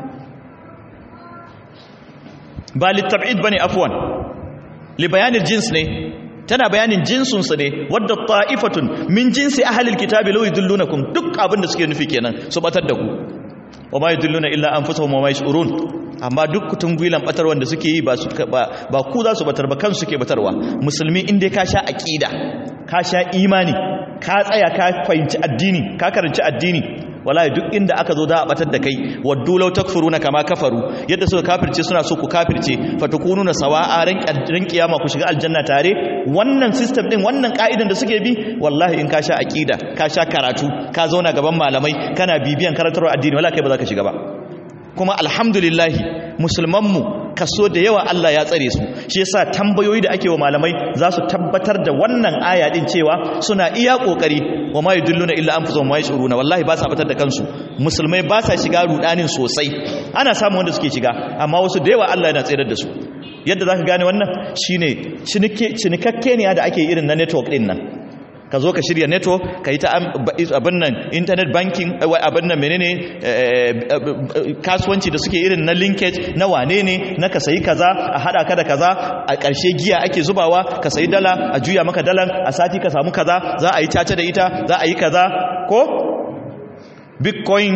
ba lit tab'id bane, afwan li bayanil jins ne, tana bayanin jinsunsa ne. Wadda ta'ifatun min jinsi ahlil kitabi law yudillunakum, duk abin da suke nufi kenan su batar da ku. Wa ma yudulluna illa anfusahum wa ma yash'urun. Amma duk kutungwilan batar wanda suke yi ba su ba, ba ku za su batar ba, kansu suke batarwa. Musulmi inda ka sha aqida, ka sha imani, ka tsaya ka fahimci addini, ka karanci addini, wallahi duk inda aka zo da a batar da kai. Waddu law takfuruna kama kafaru, yadda suka kafirce suna so ku kafirce, fatakununa sawa'a, ran kiyama ku shiga aljanna tare. Wannan system din, wannan ka'idan da suke bi, wallahi in ka sha aqida, ka sha karatu, ka zauna gaban malamai, kana bibiyan karantarwar addini, wallahi kai ba za ka shiga ba. Kuma alhamdulillah musulmanmu kaso da yawa Allah ya tsare su. Shi yasa tambayoyi da ake wa malamai za su tabbatar da wannan aya din cewa suna iya kokari. Wa ma yudulluna illa anfusahum wa yashuruna, wallahi ba sa batar da kansu. Musulmai ba sa shiga rudanin sosai, ana samu wanda suke shiga, amma wasu da yawa Allah yana tsayar da su. Yadda zaka gane wannan shine cinike cinikakke ne da ake irin na network din nan. Ka zo ka shirya network, ka yi ta abin nan internet banking, abin nan menene kasuwanci da suke irin na linkage na wane ne, na ka sayi kaza a hada ka da kaza, a ƙarshe giya ake zubawa, ka sayi dala a juya maka dalan, a sati ka samu kaza, za a yi caca da ita, za a yi kaza ko bitcoin,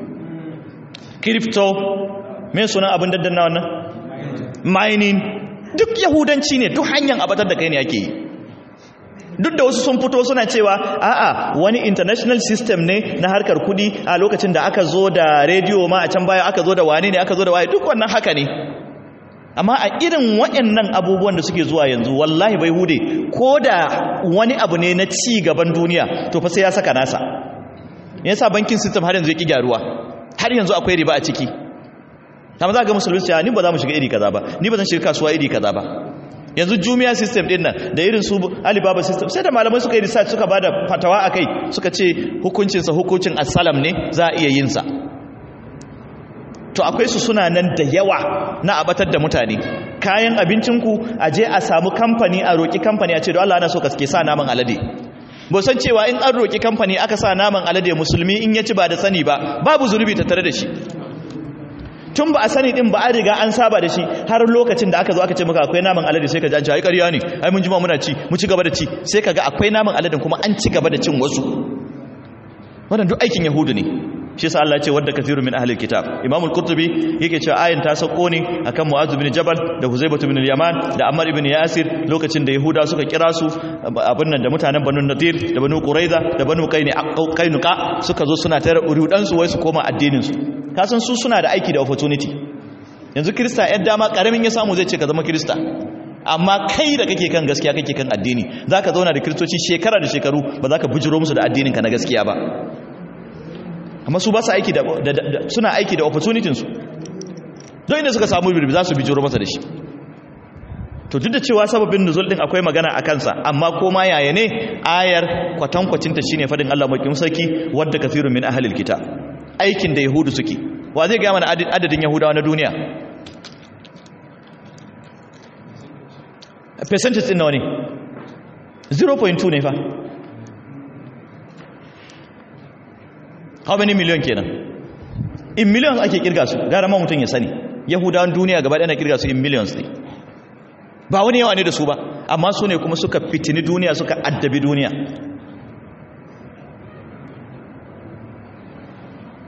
crypto, me sunan abin daddanna wannan mining, duk yahudanci ne, duk hanyar abatar da kai ne ake yi. Duk da wasu sun fito suna cewa a'a wani international system ne na harkar kudi, a lokacin da aka zo da rediyo ma a can baya aka zo da wane ne aka zo da waye, duk wannan haka ne. Amma a irin waɗannan abubuwan da suke zuwa yanzu, wallahi bai hude ko da wani abu ne na ci gaban duniya, to fa sai ya saka nasa. Yasa banking system har yanzu yake gyaruwa, har yanzu akwai riba a ciki. Amma za ga musulmi cewa ni ba za mu shiga iri kaza ba, ni ba zan shiga kasuwa iri kaza ba. Yanzu Jumia system din nan da irin su Alibaba system, sai da malamai suka yi research suka bada fatawa akai, suka ce hukuncin sa hukuncin assalam ne, za a iya yin sa. To akwai su suna nan da yawa na abatar da mutane. Kayan abincin ku a je a samu kamfani, a roki kamfani a ce don Allah ana so ka ke sa naman alade. Ba san cewa in an roki kamfani aka sa naman alade, musulmi in ya ci ba da sani ba, babu zunubi tattare da shi. Tun ba a sani din ba an riga an saba da shi, har lokacin da aka zo aka ce maka akwai naman alade sai ka ji an ce ai ƙarya ne, ai mun jima muna ci, mu ci gaba da ci, sai kaga akwai naman aladen kuma an ci gaba da cin wasu. Wannan duk aikin yahudu ne. Shi yasa Allah ya ce wadda kathirun min ahli alkitab. Imam al-Qurtubi yake cewa ayin ta sauko ne akan Mu'adh bin Jabal da Huzaybah bin al-Yaman da Ammar ibn Yasir, lokacin da Yahuda suka kira su abin nan da mutanen Banu Nadir da Banu Quraiza da Banu Qainuqa, suka zo suna tare uriudan su wai su koma addinin su. Kasan su suna da aiki da opportunity. Yanzu Kirista yar dama karamin ya samu zai ce ka zama Kirista, amma kai da kake kan gaskiya kake kan addini, zaka zauna da Kiristoci shekara da shekaru ba za ka bujiro musu da addinin ka na gaskiya ba. Amma su ba su aiki da, suna aiki da opportunity su, don inda suka samu birbi za su bijiro masa da shi. To duk da cewa sababin nuzul din akwai magana a kansa, amma koma yaya ne, ayar kwatankwacinta shine fadin Allah makin sarki wadda kathirun min ahlil kitab. Aikin da yahudu suke, wa zai gaya mana adadin yahudawa na duniya? Percentage din nawa ne? zero point two ne fa. How many million kenan? In millions ake kirga su, gara ma mutum ya sani. Yahudawan duniya gaba ɗaya na kirga su in millions ne. Ba wani yawa ne da su ba, amma su ne kuma suka fitini duniya, suka addabi duniya.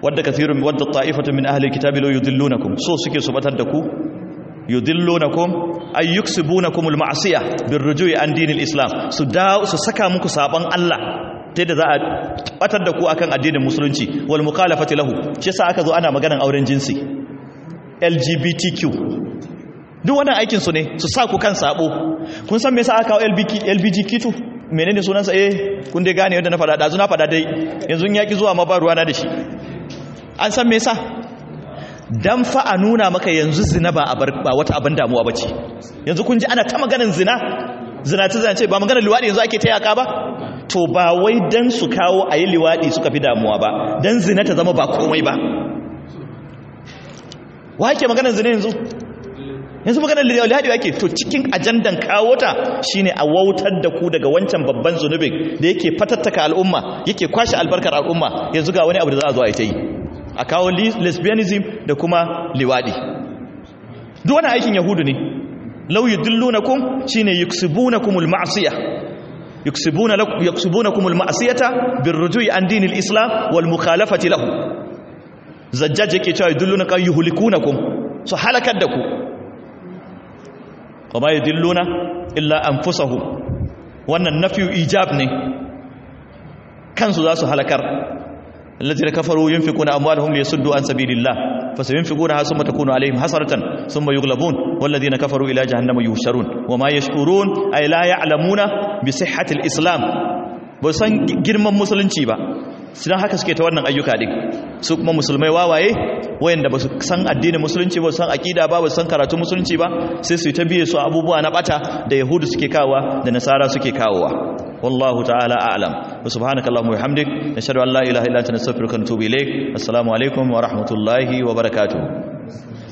wadda kathirun wadda ta'ifatu min ahli alkitabi law yudillunakum so suke su batar da ku yudillunakum ay yuksibunakum alma'siyah birrujui an dinil islam su da su saka muku saban Allah ta da za a batar da ku akan addinin musulunci wal mukhalafati lahu shi yasa aka zo ana maganan auren jinsi L G B T Q duk wannan aikin su ne su sa ku kan sabo kun san me yasa aka kawo L G B T Q menene sunansa eh kun dai gane yadda na fada dazu na fada dai yanzu yaki zuwa ma ba ruwana da shi an san me yasa dan fa a nuna maka yanzu zina ba a ba wata abin damuwa bace yanzu kun ji ana ta maganar zina zina ta zance ba maganar liwadi yanzu ake ta yaka ba to ba wai dan su kawo ayi liwadi suka fi damuwa ba dan zina ta zama ba komai ba wa yake maganar zina yanzu yanzu maganar liwadi yake to cikin ajandan kawo ta shine a wautar da ku daga wancan babban zunubin da yake fatattaka al'umma yake kwashe albarkar al'umma yanzu ga wani abu da za a zo a yi ta yi a kawo lesbianism da kuma liwadi duk wani aikin yahudu ne law yudillunakum shine yuksibunakumul ma'siyah yuksibuna lakum yuksibunakumul ma'siyata birrujui an dinil islam wal mukhalafati lahu zajjaj yake cewa yudillunaka yuhlikunakum su halakar da ku kuma yudilluna illa anfusahum wannan nafiyu ijab ne kansu za su halakar الذين كفروا ينفقون أموالهم ليصدوا عن سبيل الله فسينفقونها ثم تكون عليهم حسرة ثم يغلبون والذين كفروا إلى جهنم يحشرون وما يشعرون أي لا يعلمون بصحة الإسلام بسان جرم مسلمين با sidan haka suke ta wannan ayyuka din su kuma musulmai wawaye wayanda ba su san addinin musulunci ba su san aqida ba ba su san karatu musulunci ba sai su ta biye su abubuwa na bata da yahudu suke kawowa da nasara suke kawowa wallahu ta'ala a'lam wa subhanakallahumma wa bihamdik nashhadu an la ilaha illa anta nastaghfiruka wa natubu ilayk assalamu alaikum wa rahmatullahi wa barakatuh